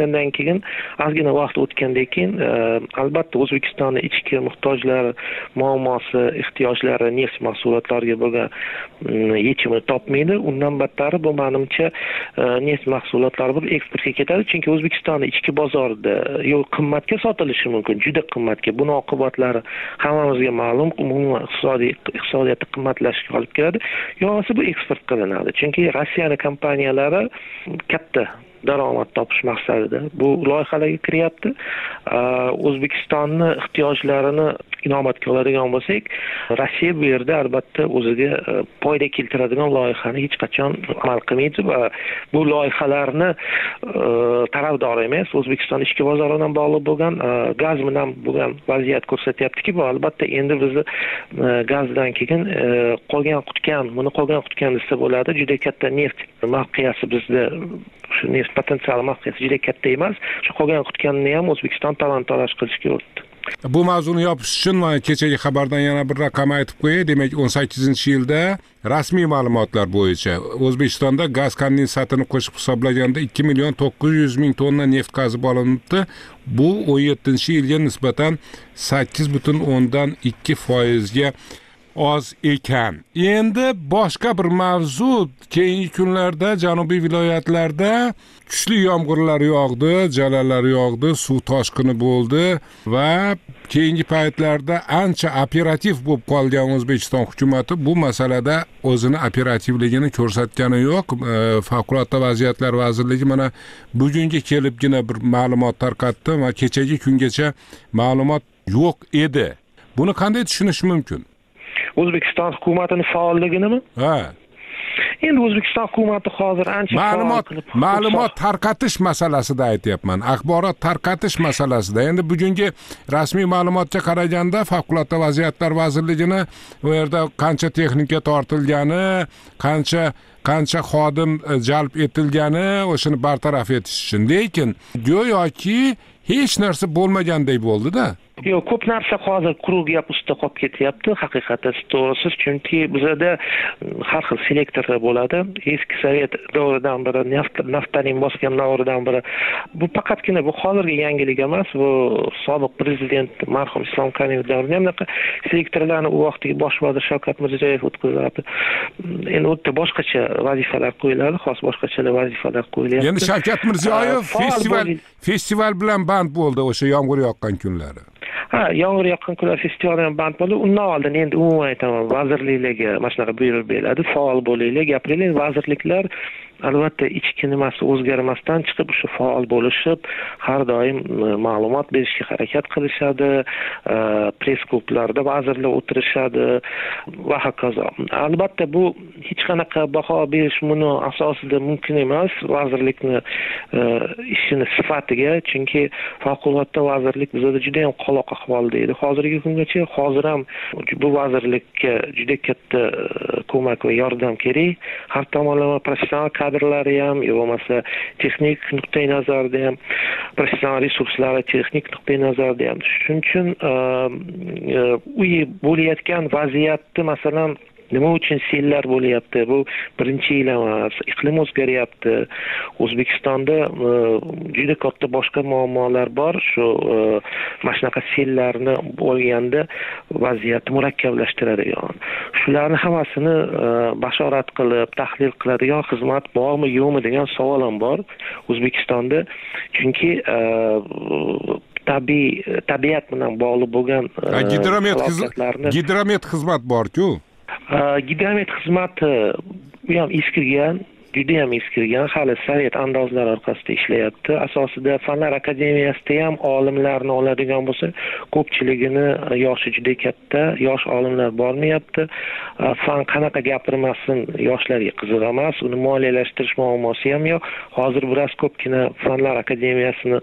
ozgina vaqt o'tgandan keyin albatta O'zbekistonning ichki muhtojlari, muammosi, ehtiyojlari neft mahsulotlariga bo'lgan yechimini topmaydi. Undan battari bu menimcha neft mahsulotlari bir eksportga ketadi, chunki O'zbekistonning ichki bozorida yo'l qimmatga sotilishi mumkin, juda qimmatga. Buning oqibatlari hammamizga ma'lum, umuman iqtisodiyotni qimmatlashga olib keladi. Yo'qsa bu eksport qilinadi. Chunki Rossiyaning kompaniyalari katta daromad topish maqsadida bu loyihalarga kiryapti. O'zbekistonning ehtiyojlarini inobatga oladigan bo'lsak, Rossiya bu yerda albatta o'ziga foyda keltiradigan loyihani hech qachon amal qilmaydi va bu loyihalarni tarafdori emas. O'zbekiston ichki bozori bilan bog'liq bo'lgan gaz bilan bo'lgan vaziyat ko'rsatyaptiki, bu albatta endi bizni gazdan keyin qolgan qutgan desa bo'ladi. Juda katta neft mavqeasi bizda, shu neft potensial mavqeasi juda katta emas. Shu qolgan qutganni ham O'zbekiston talon-taroj qilishga o'tdi. Bu mavzuni yopish uchun kechagi xabardan yana bir raqam aytib qo'yay. Demak, 18-yilda rasmiy ma'lumotlar bo'yicha O'zbekistonda gaz kondensatini qo'shib hisoblaganda 2.900.000 tonna neft qazib olinibdi. Bu 17-yilga nisbatan 8.2% ga oz ekan. Endi boshqa bir mavzu, keyingi kunlarda janubiy viloyatlarda kuchli yomg'irlar yog'di, jalalar yog'di, suv toshqini bo'ldi va keyingi paytlarda ancha operativ bo'lib qolgan O'zbekiston hukumatı bu masalada o'zini operativligini ko'rsatgani yo'q. Favqulodda vaziyatlar vazirligi mana bugunga kelibgina bir ma'lumot tarqatdi va kechagi kungacha ma'lumot yo'q edi. Buni qanday tushunish mumkin? O'zbekiston hukumatining faolliginimi? Ha. Endi O'zbekiston hukumati hozir ancha ma'lumot tarqatish masalasida aytyapman. Axborot tarqatish masalasida. Endi bugungi rasmiy ma'lumotga qaraganda Favqulodda vaziyatlar vazirligini u yerda qancha texnika tortilgani, qancha xodim jalb etilgani o'shani bartaraf etish uchun. Lekin go'yoki hech narsa bo'lmagandek bo'ldi-da. Yo'q, ko'p narsa hozir quruq gap ustida qolib ketyapti, haqiqatan to'g'risiz, chunki bizda har xil selektorlar bo'ladi. Eski sovet davridan beri, naftaning bosgan davridan beri. Bu faqatgina bu hozirgi yangilik emas, bu sobiq prezident marhum Islom Karimov davrida ham selektorlarni u vaqtdagi bosh vazir Shavkat Mirziyoyev o'tkazardi. Endi o'tda boshqacha vazifalar qo'yiladi, xos boshqacha vazifalar qo'yilyapti. Endi Shavkat Mirziyoyev festival bilan band bo'ldi o'sha yomg'ir yoqqan kunlari. Yomg'ir yoqqan kunlar festivalidan band bo'ldi. Undan oldin endi umuman aytaman, vazirliklarga mana shunaqa buyruq beriladi, faol bo'linglar, gapiringlar. Vazirliklar albatta ichki nimasi o'zgarmasdan chiqib o'sha faol bo'lishib, har doim ma'lumot berishga harakat qilishadi, press klublarda vazirlar o'tirishadi va hokazo. Albatta bu hech qanaqa baho berish buni asosida mumkin emas vazirlikni ishini sifatiga, chunki favqulodda vazirlik bizda juda ham qoloq ahvolda edi. Hozirgi kungacha hozir ham bu vazirlikka juda katta ko'mak va yordam kerak. Har tomonlama professional kadrlari ham, bo'lmasa texnik nuqtai nazarda ham, professional resurslari texnik nuqtai nazarda ham. Shuning uchun bo'layotgan vaziyatni, masalan, nima uchun sellar bo'lyapti? Bu birinchi yil emas, iqlim o'zgaryapti. O'zbekistonda juda katta boshqa muammolar bor. Shu mana shunaqa sellarni bo'lganda vaziyatni murakkablashtiradigan. Shularni hammasini bashorat qilib, tahlil qiladigan xizmat bormi, yo'qmi degan savol ham bor O'zbekistonda. Chunki tabiat bilan bog'liq bo'lgan gidromet xizmat bor-ku. Gidromet xizmati bu ham eskirgan, juda ham eskirgan, hali sovet andozlari orqasida ishlayapti. Asosida Fanlar akademiyasida ham olimlarni oladigan bo'lsa, ko'pchiligini yoshi juda katta, yosh olimlar bormayapti. Fan qanaqa gapirmasin, yoshlarga qiziq emas, uni moliyalashtirish muammosi ham yo'q. Hozir biroz ko'pgina Fanlar akademiyasini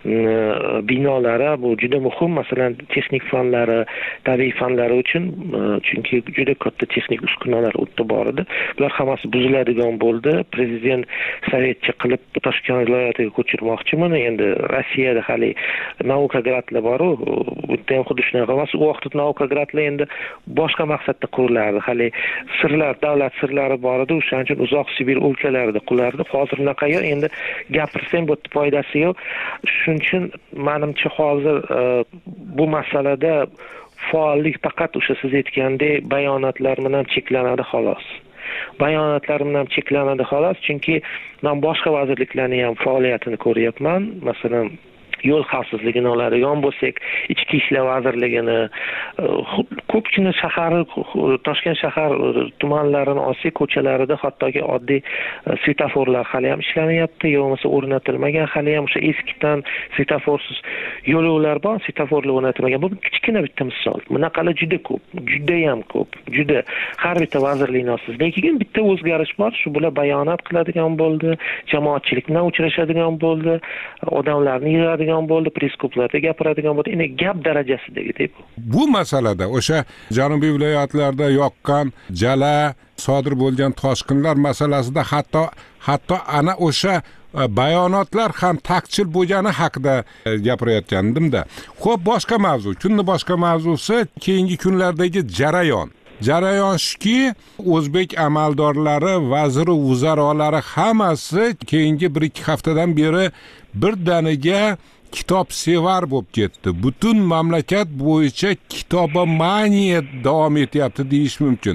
binolari bu juda muhim, masalan, texnik fanlari, tabiiy fanlari uchun, chunki juda katta texnik uskunalar u yerda bor edi. Bular hammasi buziladigan bo'ldi. Prezident sovetcha qilib Toshkent viloyatiga ko'chirmoqchiman. Endi Rossiyada hali Naukagradlar bor-ku, bu yerda ham xuddi shunaqa emas. U vaqtda Naukagradlar endi boshqa maqsadda qurilardi. Hali sirlar, davlat sirlari bor edi, o'shaning uchun uzoq Sibir o'lkalarida qulardi. Hozir unaqa yo'q, endi gapirsam bu yerda foydasi yo'q. Shuning uchun menimcha hozir bu masalada faollik faqat o'sha siz aytgandek bayonotlar bilan cheklanadi xolos. Bayonotlar bilan cheklanadi xolos, chunki men boshqa vazirliklarning ham faoliyatini ko'ryapman. Masalan, yo'l xavfsizligini oladigan bo'lsak, ichki ishlar vazirligini, ko'pchilik shahar, Toshkent shahar tumanlarini olsak, ko'chalarida hattoki oddiy svetoforlar hali ham ishlamayapti, yo'qmasa o'rnatilmagan, hali ham o'sha eskidan svetoforsiz yo'lovlar bor, svetoforlar o'rnatilmagan. Bu kichkina bitta misol. Bunaqalar juda ko'p, juda ham ko'p, juda har bitta vazirlikning ostida. Lekin bitta o'zgarish bor, shu bular bayonot qiladigan bo'ldi, jamoatchilik bilan uchrashadigan bo'ldi, odamlarni yig'adigan bo'ldi, press klublarda gapiradigan bo'ldi. Endi gap darajasidagi bu masalada o'sha janubiy viloyatlarda yoqqan jala, sodir bo'lgan toshqinlar masalasida hatto ana o'sha bayonotlar ham taqchil bo'lgani haqida gapirayotgandim-da. Xo'p, boshqa mavzu. Kunning boshqa mavzusi keyingi kunlardagi jarayon shuki, o'zbek amaldorlari, vazir va vuzarolari hammasi keyingi 1-2 haftadan beri birdaniga kitob sevar bo'lib ketdi. Butun mamlakat bo'yicha kitobomaniya davom etyapti deyish mumkin.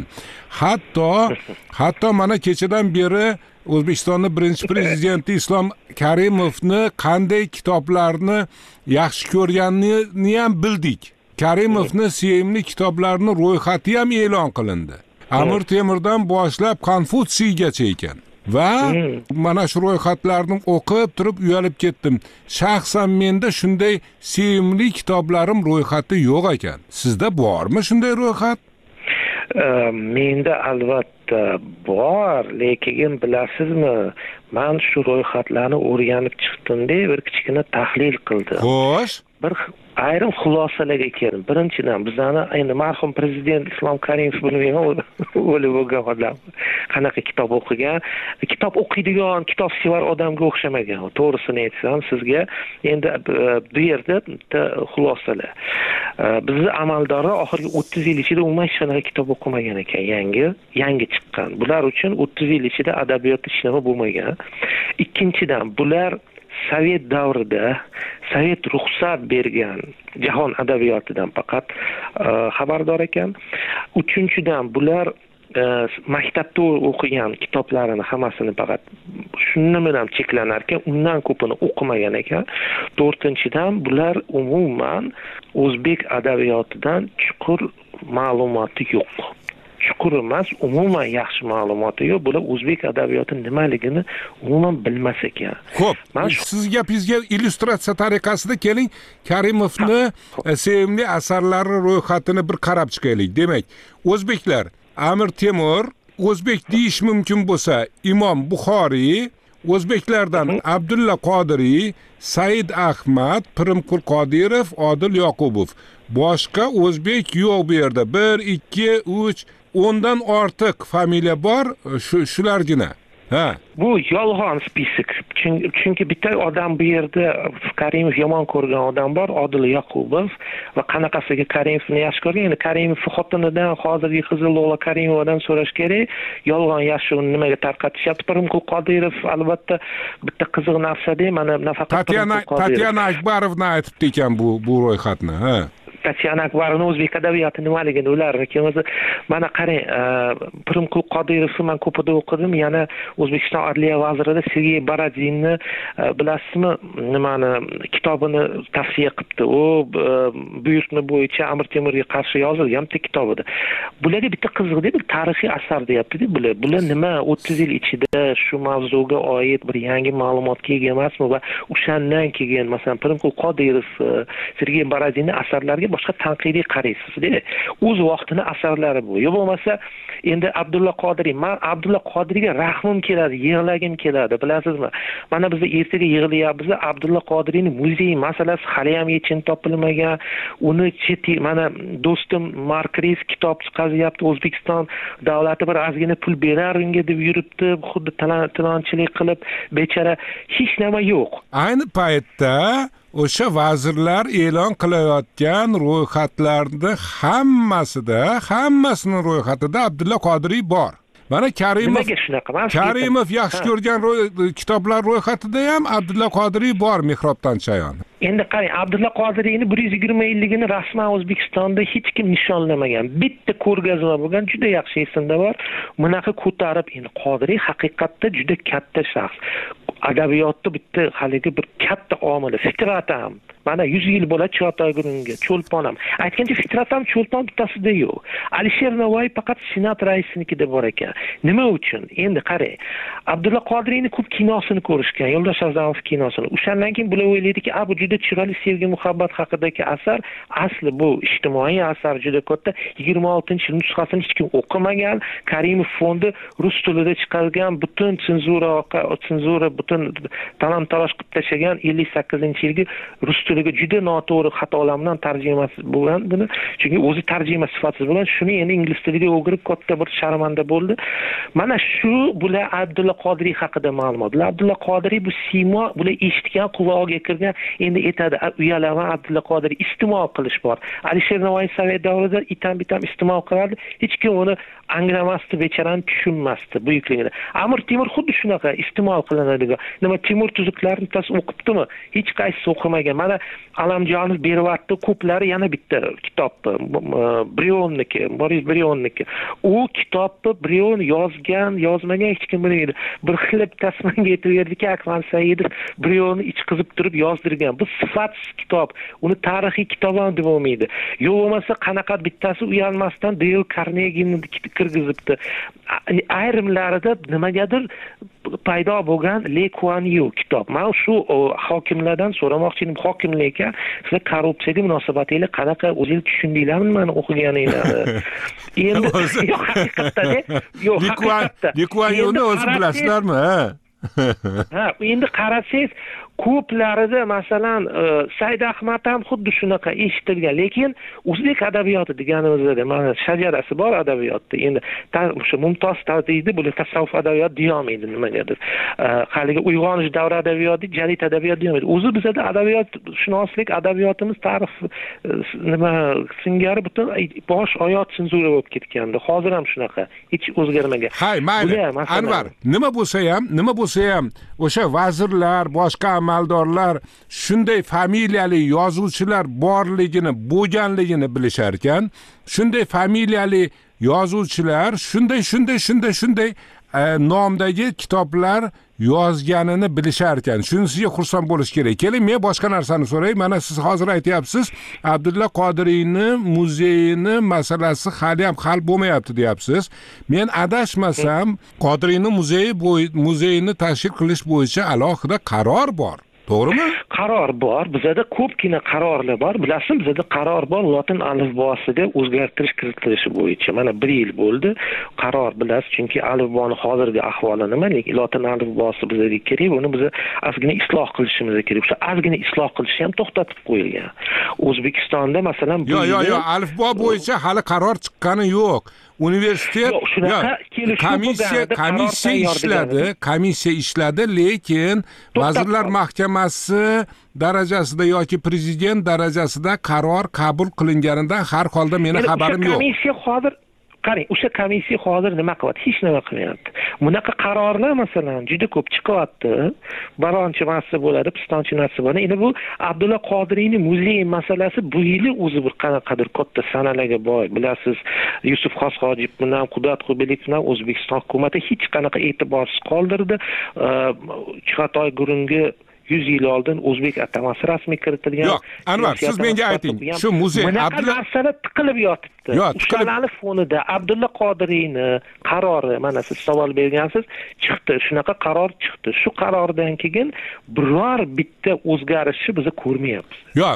Hatto mana kechadan beri O'zbekistonning birinchi prezidenti Islom Karimovni qanday kitoblarni yaxshi ko'rganini ham bildik. Karimovni sevimli kitoblarini ro'yxati ham e'lon qilindi. Amir Temurdan boshlab Konfutsiygacha ekan. Va mana shu ro'yxatlarni o'qib turib uyalib ketdim. Shaxsan menda shunday sevimli kitoblarim ro'yxati yo'q ekan. Sizda bormi shunday ro'yxat? Menda albatta bor, lekin bilasizmi, men shu ro'yxatlarni o'rganib chiqdim-da, bir kichkina tahlil qildim. Xo'sh, bir ayrim xulosalarga keldim. Birinchidan, bizani endi marhum prezident Islom Karimov bilmayman, o'lib bo'lgan odam qanaqa kitob o'qigan, kitob o'qiydigan, kitob sevar odamga o'xshamagan. To'g'risini aytsam sizga, endi bu yerda xulosalar. Bizni amaldorlar oxirgi 30 yil ichida umuman hech qanaqa kitob o'qimagan ekan, yangi chiqqan. Bular uchun 30 yil ichida adabiyotda hech nima bo'lmagan. Ikkinchidan, bular Sovet davrida Sovet ruxsat bergan jahon adabiyotidan faqat xabardor ekan. Uchinchidan, bular maktabda o'qigan kitoblarini hammasini faqat shuni bilan cheklanar ekan, undan ko'pini o'qimagan ekan. To'rtinchidan, bular umuman o'zbek adabiyotidan chuqur ma'lumoti yo'q. chuqur emas, umuman yaxshi ma'lumoti yo'q. Bular o'zbek adabiyoti nimaligini umuman bilmas ekan. Xo'p, siz gapingizga illyustratsiya tariqasida keling, Karimovni sevimli asarlari ro'yxatini bir qarab chiqaylik. Demak, o'zbeklar Amir Temur, o'zbek deyish mumkin bo'lsa, Imom Buxoriy, o'zbeklardan Abdulla Qodiriy, Said Ahmad, Pirimqul Qodirov, Odil Yoqubov. Boshqa o'zbek yo'q bu yerda. 1, 2, 3, 10 dan ortiq familiya bor, shulargina. Ha. Bu yolg'on spisik. Chunki bitta odam bu yerda Karimov yomon ko'rgan odam bor, Odil Yoqubov, va qanaqasiga Karimovni yaxshi ko'rgan. Endi Karimov xotinidan, hozirgi qizi Lola Karimovadan so'rash kerak. Yolg'on yashiruvni nimaga tarqatishyapti? Pirimqul Qodirov albatta bitta qiziq narsa-da, mana nafaqat Tatyana Akbarovna aytibdi ekan bu ro'yxatni, ha. Tatyana Akbarovna o'zbek adabiyoti nimaligini ularniki o'zi mana qarang, Pirimqul Qodirovni men ko'pida o'qidim. Yana O'zbekiston Adliya vazirida Sergey Borodinni bilasizmi, nimani kitobini tavsiya qilibdi. U buyurtma bo'yicha Amir Temurga qarshi yozilgan bitta kitobida. Bularga bitta qiziqda bir tarixiy asar deyapti-da bular nima 30 yil ichida shu mavzuga oid bir yangi ma'lumotga ega emasmi va o'shandan keyin masalan Pirimqul Qodirov, Sergey Borodinni asarlariga boshqa tanqidiy qaraysiz-da. O'z vaqtini asarlari bu. Yo bo'lmasa endi Abdulla Qodiriy, men Abdulla Qodiriyga rahmim keladi, yig'lagim keladi, bilasizmi? Mana biz ertaga yig'layapmiz. Abdulla Qodiriyning muzey masalasi hali ham yechim topilmagan. Uni mana do'stim Mark Rees kitob chiqaryapti. O'zbekiston davlati bir ozgina pul berar unga deb yuribdi, xuddi talonchilik qilib, bechara hech nima yo'q. Ayni paytda o'sha vazirlar e'lon qilayotgan ro'yxatlarni hammasini ro'yxatida Abdulla Qodiriy bor. Mana Karimov yaxshi ko'rgan kitoblar ro'yxatida ham Abdulla Qodiriy bor, Mehrobdan chayon. Endi qarang, Abdulla Qodiriyni 120 yilligini rasman O'zbekistonda hech kim nishonlamagan. Bitta ko'rgazma bo'lgan, juda yaxshi esimda bor. Bunaqa ko'tarib, endi Qodiriy haqiqatda juda katta shaxs. Adabiyotda bitta haligi bir katta omili, fitrati ham. Mana 100 yil bo'ladi Chig'atoygunga, Cho'lpon ham. Aytgancha fitrat ham Cho'lpon bittasida yo'q. Alisher Navoiy faqat Senat raisinikida bor ekan. Nima uchun? Endi qarang. Abdulla Qodiriyni ko'p kinosini ko'rishgan, Yo'ldosh A'zamov kinosini. O'shandan keyin bular o'ylaydiki, bu juda chiroyli sevgi muhabbat haqidagi asar, asli bu ijtimoiy asar juda katta. 26-yil nusxasini hech kim o'qimagan. Karimov fondi rus tilida chiqargan, butun senzura butun talon-taroj qilib tashlagan 58-yilgi rus tiliga juda noto'g'ri xatolar bilan tarjimasi bo'lgan buni. Chunki o'zi tarjima sifatsiz bo'lgan, shuni endi ingliz tiliga o'girib katta bir sharmanda bo'ldi. Mana shu bular Abdulla Qodiriy haqida ma'lumot. Abdulla Qodiriy bu siymo, bular eshitgan, qulog'iga kirgan, endi aytadi, uyalaman Abdulla Qodiriy iste'mol qilish bor. Alisher Navoiy Sovet davrida itam-bitam iste'mol qiladi. Hech kim uni anglamasdi, becharani tushunmasdi buyukligini. Amir Temur xuddi shunaqa iste'mol qilinadigan. Nima Temur tuzuklarini o'qibdimi? Hech qaysi o'qimagan. Mana Alamjonov beryapti, ko'plari yana bitta kitob, Brionniki, Boris Brionniki. U kitobni Brion yozmagan hech kim bilmaydi. Bir xilib tasmanga aytib Akmal Saidov Brionni ichqizib turib yozdirgan. Bu sifatsiz kitob. Uni tarixiy kitob ham deb bo'lmaydi. Yo'q bo'lmasa qanaqa bittasi uyalmasdan Dale Carnegie'ni kirgizibdi. Ayrimlarida nimagadir paydo bo'lgan Le Kuan Yu kitob. Men shu hokimlardan so'ramoqchi edim, hokimlarga sizlar korrupsiyaga munosabatingiz qanaqa, o'zingiz tushundinglarmi meni o'qiganinglarni? Endi yo'q haqiqatda, yo'q haqiqatda. Le Kuan Yu'ni o'zi bilasizlarmi? Ha, endi qarasangiz ko'plarida masalan Said Ahmad ham xuddi shunaqa eshitilgan, lekin o'zbek adabiyoti deganimizda mana shajarasi bor adabiyotda. Endi o'sha Mumtoz Tavdiyni bular tasavvuf adabiyot deya olmaydi nimagadir. Haligi uyg'onish davri adabiyoti, jadid adabiyot deya olmaydi. O'zi bizda adabiyot adabiyotimiz tarix nima singari butun bosh oyot senzura bo'lib ketgandi. Hozir ham shunaqa, hech o'zgarmagan. Hay, mayli. Anvar, nima bo'lsa ham o'sha vazirlar, boshqa amaldorlar shunday familiyali yozuvchilar borligini, bo'lganligini bilishar ekan. Shunday familiyali yozuvchilar shunday nomdagi kitoblar yozganini bilishar ekan. Shunisiga xursand bo'lish kerak. Keling, men boshqa narsani so'ray. Mana siz hozir aytyapsiz, Abdulla Qodiriyni muzeyini masalasi hali ham hal bo'lmayapti deyapsiz. Men adashmasam, Qodiriyni muzeyini tashkil qilish bo'yicha alohida qaror bor. To'g'rimi? Qaror bor. Bizda ko'pgina qarorlar bor. Bilasizmi, bizda qaror bor lotin alifbosiga o'zgartirish kiritilishi bo'yicha. Mana 1 yil bo'ldi. Qaror bilasiz, chunki alifboni hozirgi ahvoli nima? Lotin alifbosi bizga kerak. Uni biz ozgina isloh qilishimiz kerak. O'sha ozgina isloh qilish ham to'xtatib qo'yilgan. O'zbekistonda masalan Yo'q, alifbo bo'yicha hali qaror chiqqani yo'q. Universitet komissiya ishladi, lekin Vazirlar Mahkamasi darajasida yoki prezident darajasida qaror qabul qilinganidan har holda meni xabarim yo'q. Komissiya hozir qarang, o'sha komissiya hozir nima qilyapti? Hech nima qilmayapti. Bunaqa qarorlar masalan juda ko'p chiqyapti. Baronchi masala bo'ladi, pistonchi narsa bo'ladi. Endi bu Abdulla Qodiriyning muzeyi masalasi bu yili o'zi bir qanaqadir katta sanalarga boy. Bilasiz, Yusuf Xosxojiyev bilan Qudrat Xudoybek bilan O'zbekiston hukumati hech qanaqa e'tiborsiz qoldirdi. Chig'atoy Gurungi 100 yil oldin o'zbek atamasi rasmiy kiritilgan. Yo'q, Anvar, siz menga ayting. Shu muzey Abdulla narsalar tiqilib yotibdi. O'shalarning fonida Abdulla Qodiriyni qarori, mana siz savol bergansiz, chiqdi. Shunaqa qaror chiqdi. Shu qarordan keyin biror bitta o'zgarishni biz ko'rmayapmiz. Yo'q,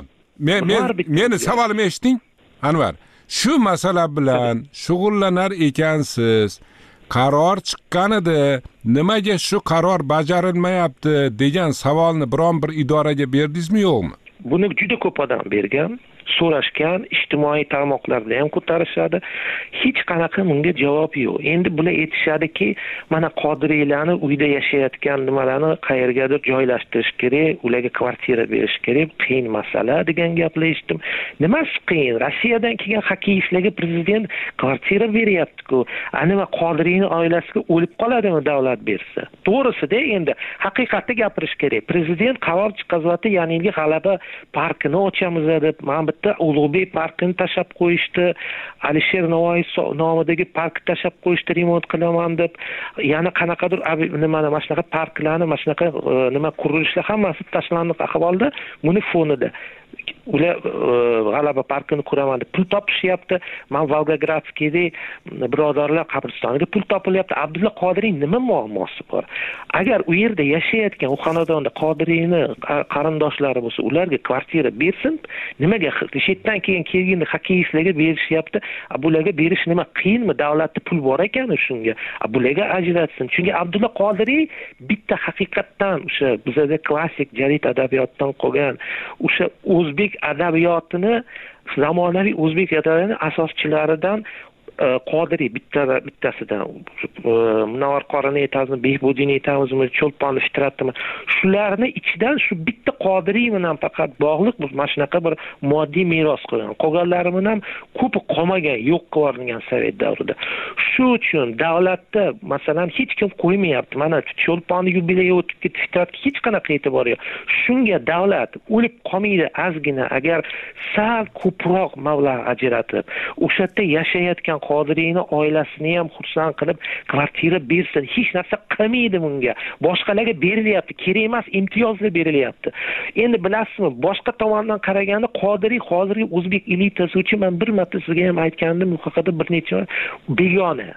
meni savolimni eshiting, Anvar. Shu masala bilan shug'ullanar ekansiz. Qaror chiqqanida nimaga shu qaror bajarilmayapti degan savolni biron bir idoraga berdingizmi, yo'qmi? Buni juda ko'p odam bergan, so'rashgan, ijtimoiy tarmoqlarda ham ko'tarishadi. Hech qanaqa bunga javob yo'q. Endi bular aytishadiki, mana Qodiriylarni uyda yashayotgan nimalarni qayergadir joylashtirish kerak, ularga kvartira berish kerak, qiyin masala degan gaplar eshitdim. Nimasi qiyin? Rossiyadan kelgan xokeystlarga prezident kvartira beryapti-ku. Anima Qodiriyning oilasiga o'lib qoladimi davlat bersa? To'g'risida endi haqiqatni gapirish kerak. Prezident qaror chiqaryapti, Yangi G'alaba parkini ochamiz deb, mana bitta Ulug'bek parkini tashab qo'yishdi, Alisher Navoiy nomidagi parkni tashab qo'yishdi, remont qilaman deb. Yana qanaqadir mana shunaqa parklarni, mana shunaqa nima qurilishlar hammasi tashlandiq ahvolda, buni fonida. Ular G'alaba parkini quraman deb pul topishyapti. Men Volgogradskiyda birodarlar qabristoniga pul topilyapti. Abdulla Qodiriy nima muammosi bor? Agar u yerda yashayotgan, u xonadonda Qodiriyni qarindoshlari bo'lsa, ularga kvartira bersin. Nimaga chetdan kelgan xokeystlarga berishyapti? Bularga berish nima qiyinmi? Davlatda pul bor ekan shunga. Bularga ajratsin. Chunki Abdulla Qodiriy bitta haqiqatdan o'sha bizda klassik jarid adabiyotdan qolgan o'sha o'zbek adabiyotini, zamonaviy o'zbek adabiyotini asoschilaridan Qodiriy bittasidan Munavvar qorini aytamizmi, Behbudiyni aytamizmi, Cho'lponni Fitratni, shularni ichidan shu bitta Qodiriy bilan faqat bog'liq mana shunaqa bir moddiy meros qilgan. Qolganlari ham ko'pi qolmagan, yo'q qilingan Sovet davrida. Shu uchun davlatda masalan hech kim qo'ymayapti. Mana Cho'lponni yubileyi o'tib ketdi, Fitratga hech qanaqa e'tibor yo'q. Shunga davlat o'lib qolmaydi ozgina, agar sal ko'proq mablag' ajratib, o'sha yerda yashayotgan Qodiriyni oilasini ham xursand qilib kvartira bersin. Hech narsa qilmaydi bunga. Boshqalarga berilyapti, kerak emas, imtiyozlar berilyapti. Endi bilasizmi, boshqa tomondan qaraganda Qodiriy hozirgi o'zbek elitasi uchun men bir marta sizga ham aytgandim, bu haqida bir necha begona.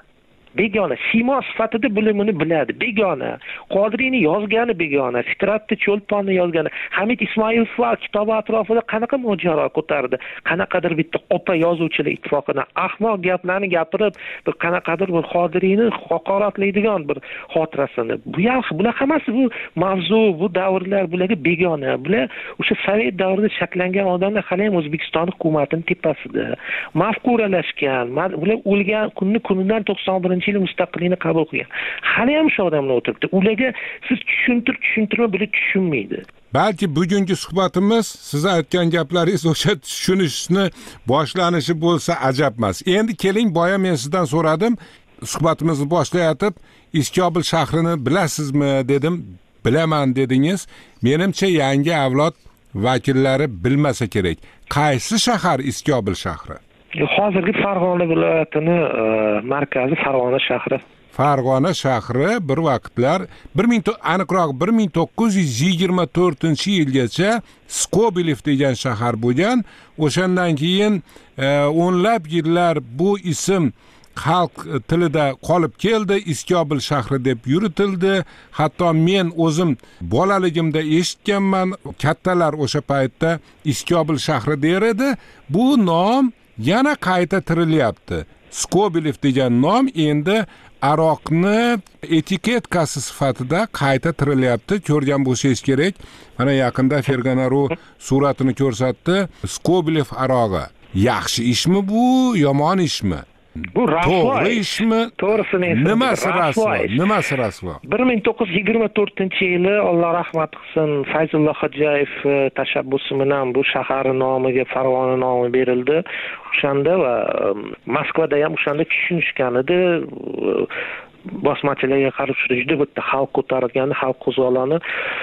Simo sifatida buni biladi. Begona. Qodiriyni yozgani begona. Fitratni, Cho'lponni yozgani. Hamid Ismoilov va kitobi atrofida qanaqa mojaro ko'tardi. Qanaqadir bitta opa yozuvchilar ittifoqidan ahmoq gaplarni gapirib, bir qanaqadir bir Qodiriyni haqoratlaydigan bir xotirasini. Bular hammasi bu mavzu, bu davrlar bularga begona. Bular o'sha Sovet davrida shakllangan odamlar hali ham O'zbekiston hukumatining tepasida. Mafkuralashgan. Bular o'lgan kunidan 91 yil mustaqillikni qabul qilgan. Hali ham shu odamlar o'tiribdi. Ularga siz tushuntirma bular tushunmaydi. Balki bugungi suhbatimiz siz aytgan gaplaringiz o'sha tushunishni boshlanishi bo'lsa ajab emas. Endi keling, boya men sizdan so'radim, suhbatimizni boshlayotib, Iskobul shahrini bilasizmi dedim. Bilaman dedingiz. Menimcha yangi avlod vakillari bilmasa kerak. Qaysi shahar Iskobul shahri? Hozirgi Farg'ona viloyatini markazi Farg'ona shahri. Farg'ona shahri bir vaqtlar aniqroq 1924-yilgacha Skobelev degan shahar bo'lgan. O'shandan keyin o'nlab yillar bu ism xalq tilida qolib keldi, Iskobil shahri deb yuritildi. Hatto men o'zim bolaligimda eshitganman, kattalar o'sha paytda Iskobil shahri der edi. Bu nom yana qayta tirilyapti. Skobelev degan nom endi aroqni etiketkasi sifatida qayta tirilyapti. Ko'rgan bo'lsangiz kerak. Mana yaqinda Ferganaru suratini ko'rsatdi. Skobelev arog'i. Yaxshi ishmi bu, yomon ishmi? Bu to'g'ri ishmi? To'g'risini nimasi rasvo? 1924-yili Alloh rahmat qilsin, Fayzullo Xo'jayev tashabbusi bilan bu shahar nomiga Farg'ona nomi berildi. O'shanda va Moskvada ham o'shanda tushunishgan edi. Bosmachilarga qarshi juda bitta xalq ko'targan, xalq qo'zg'oloni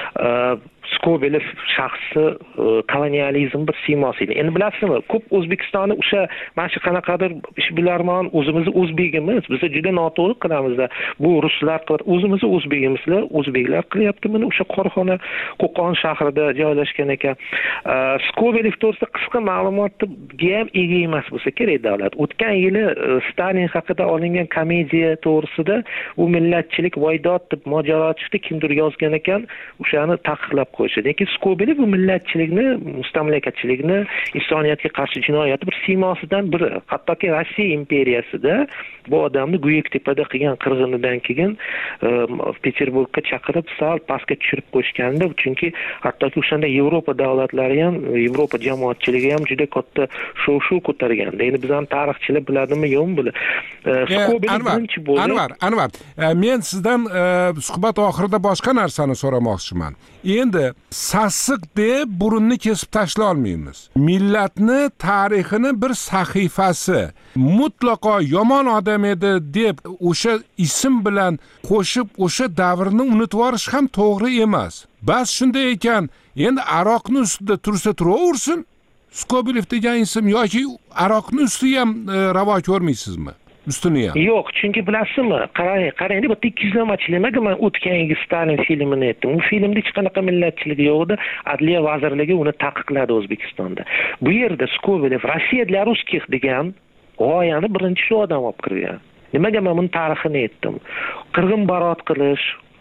Skobelev shaxsi kolonializm bir siymosi edi. Endi bilasizmi, ko'p O'zbekistonni o'sha mana shu qanaqadir ishbilarmon o'zimizni o'zbegimiz, biz juda noto'g'ri qilamiz. Bu ruslar o'zimizni o'zbegimizlar, o'zbeklar qilyapti buni. O'sha korxona Qo'qon shahrida joylashgan ekan. Skobelev to'g'risida qisqa ma'lumotga ham ega emas bo'lsa kerak davlat. O'tgan yili Stalin haqida olingan komediya to'g'risida u millatchilik voydod deb mojaro chiqdi, kimdir yozgan ekan, o'shani taqiqlab qo'yishdi. Lekin Skobelev bu millatchilikni, mustamlakachilikni, insoniyatga qarshi jinoyat bir siymosidan biri. Hattoki Rossiya imperiyasida bu odamni Guyektepada qilgan qirg'inidan keyin Peterburgga chaqirib sal pastga tushirib qo'yishgandi, chunki hattoki o'shanda Yevropa davlatlari ham, Yevropa jamoatchiligi ham juda katta shov-shuv ko'targandi. Endi bizning tarixchilar biladimi, yo'qmi buni? Skobelev birinchi bo'ldi. Anvar, men sizdan suhbat oxirida boshqa narsani so'ramoqchiman. Endi sassiq deb burunni kesib tashlay olmaymiz. Millatni tarixini bir sahifasi mutlaqo yomon odam edi deb o'sha ism bilan qo'shib o'sha davrni unutib yuborish ham to'g'ri emas. Bas shunday ekan, endi aroqni ustida tursa turaversin. Skobelev degan ism yoki aroqni ustiga ham ravo ko'rmaysizmi? Ustini ham. Yo'q, chunki bilasizmi, qarang, bu 200-namachilik nimaga men o'tgan yil Stalin filmini aytdim. U filmda hech qanaqa millatchilik yo'q edi. Adliya vazirligi uni taqiqladi O'zbekistonda. Bu yerda Skobelev Rossiya для русских degan g'oyani birinchi shu odam olib kirgan. Nimaga men buni tarixini aytdim? Qirg'in barot qilish,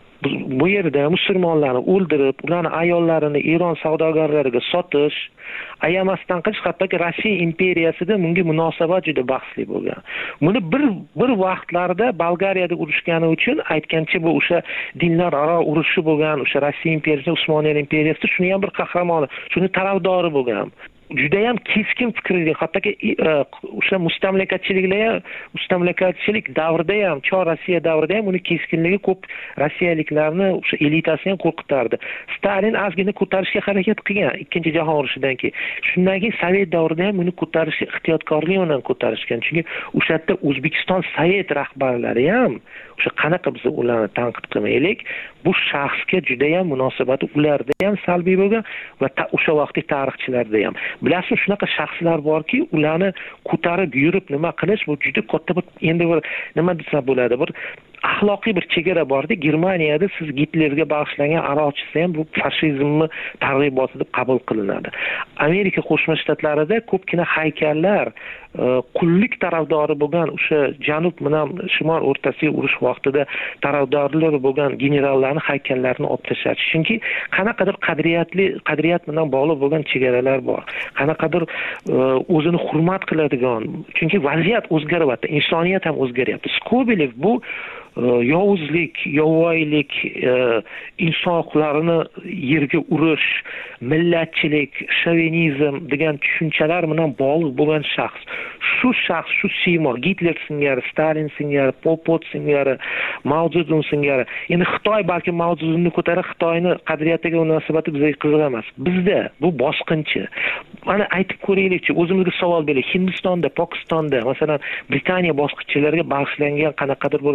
bu yerda musulmonlarni o'ldirib, ularning ayollarini Eron savdogarlariga sotish, ayamasdan qilish, hattoki Rossiya imperiyasida bunga munosabat juda bahsli bo'lgan. Buni bir vaqtlarda Bolgariyada urushgani uchun aytgancha bu o'sha dinlararo urushi bo'lgan, o'sha Rossiya imperiyasi, Usmoniylar imperiyasida shuni ham bir qahramoni, shuni tarafdori bo'lgan. Juda ham keskin fikrli, hattoki o'sha mustamlakachilik davrida ham, Chor Rossiya davrida ham uni keskinligi ko'p rossiyaliklarni, o'sha elitasini ham qo'rqitardi. Stalin ozgina ko'tarishga harakat qilgan Ikkinchi jahon urushidan keyin. Shundan keyin Sovet davrida ham uni ko'tarishga ehtiyotkorlik bilan ko'tarishgan. Chunki o'sha yerda O'zbekiston Sovet rahbarlari ham o'sha qanaqa biz ularni tanqid qilmaylik, bu shaxsga juda ham munosabati ularda ham salbiy bo'lgan va o'sha vaqtdagi tarixchilarda ham. Bilasizmi, shunaqa shaxslar borki, ularni ko'tarib yurib nima qilish bu juda katta bir, endi bir nima desa bo'ladi, bir axloqiy bir chegara borda. Germaniyada siz Gitlerga bag'ishlangan aroq ichsa ham bu fashizmni targ'iboti deb qabul qilinadi. Amerika Qo'shma Shtatlarida ko'pgina haykallar qullik tarafdori bo'lgan, o'sha janub bilan shimol o'rtasidagi urush vaqtida tarafdorlari bo'lgan generallarning haykallarini olib tashladi. Chunki qanaqadir qadriyat bilan bog'liq bo'lgan chegaralar bor. Qanaqadir o'zini hurmat qiladigan. Chunki vaziyat o'zgaryapti, insoniyat ham o'zgaryapti. Skobelev bu yovuzlik, yovvoyilik, inson huquqlarini yerga urish, millatchilik, shovinizm degan tushunchalar bilan bog'liq bo'lgan shaxs. Shu shaxs, shu siymo, Gitler singari, Stalin singari, Pol Pot singari, Mao Zedong singari. Endi Xitoy balki Mao Zedongni ko'tarib, Xitoyni qadriyatiga munosabati bizga qiziq emas. Bizda bu bosqinchi. Mana aytib ko'raylikchi, o'zimizga savol beraylik. Hindistonda, Pokistonda, masalan, Britaniya bosqinchilariga bag'ishlangan qanaqadir bir ularning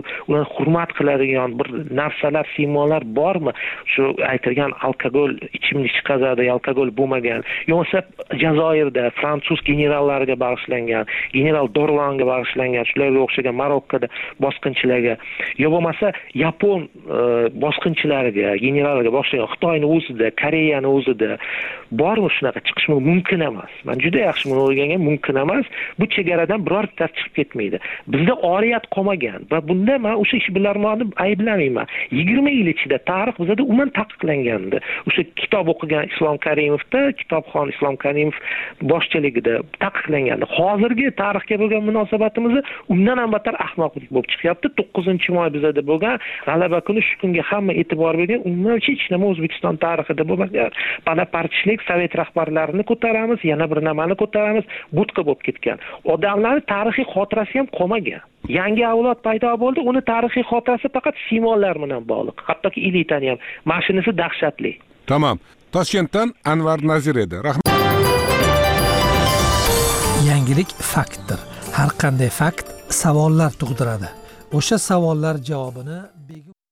hurmat qiladigan bir narsalar, siymolar bormi? Shu aytilgan alkogol, ichimlik chiqazadi, alkogol bo'lmagan, yo'qsa Jazoirda fransuz generallariga bag'ishlangan, general Dorlanga bag'ishlangan, shularga o'xshagan Marokkoda bosqinchilarga, yo bo'lmasa Yapon bosqinchilariga, generallarga bag'ishlangan, Xitoyning o'zida, Koreyani o'zida bormi shunaqa chiqish mumkin emas. Men juda yaxshi buni o'rgangan, mumkin emas. Bu chegaradan birorta chiqib ketmaydi. Bizda oriyat qolmagan va bunda men o'sha ishbilarmonni ayblamayman. 20 yil ichida tarix bizda umuman taqiqlangandi. O'sha kitob o'qigan Islom Karimovda, kitobxon Islom Karimov boshchiligida taqiqlangandi. Hozirgi tarixga bo'lgan munosabatimiz undan ham battar ahmoqlik bo'lib chiqyapti. 9-moy bizda bo'lgan g'alaba kuni shu kunga hamma e'tibor bergan, umuman hech nima O'zbekiston tarixida bo'lmagan. Bonapartchilik, sovet rahbarlarini ko'taramiz, yana bir nimani ko'taramiz, budqa bo'lib ketgan. Odamlarning tarixiy xotirasi ham qolmagan. Yangi avlod paydo bo'ldi, uni tarixiy xotirasi faqat simollar bilan bog'liq. Hattoki elitani ham mashinasi dahshatli. Tamam. Toshkentdan Anvar Nazir edi. Rahmat. Yangilik faktdir. Har qanday fakt savollar tug'diradi. O'sha savollar javobini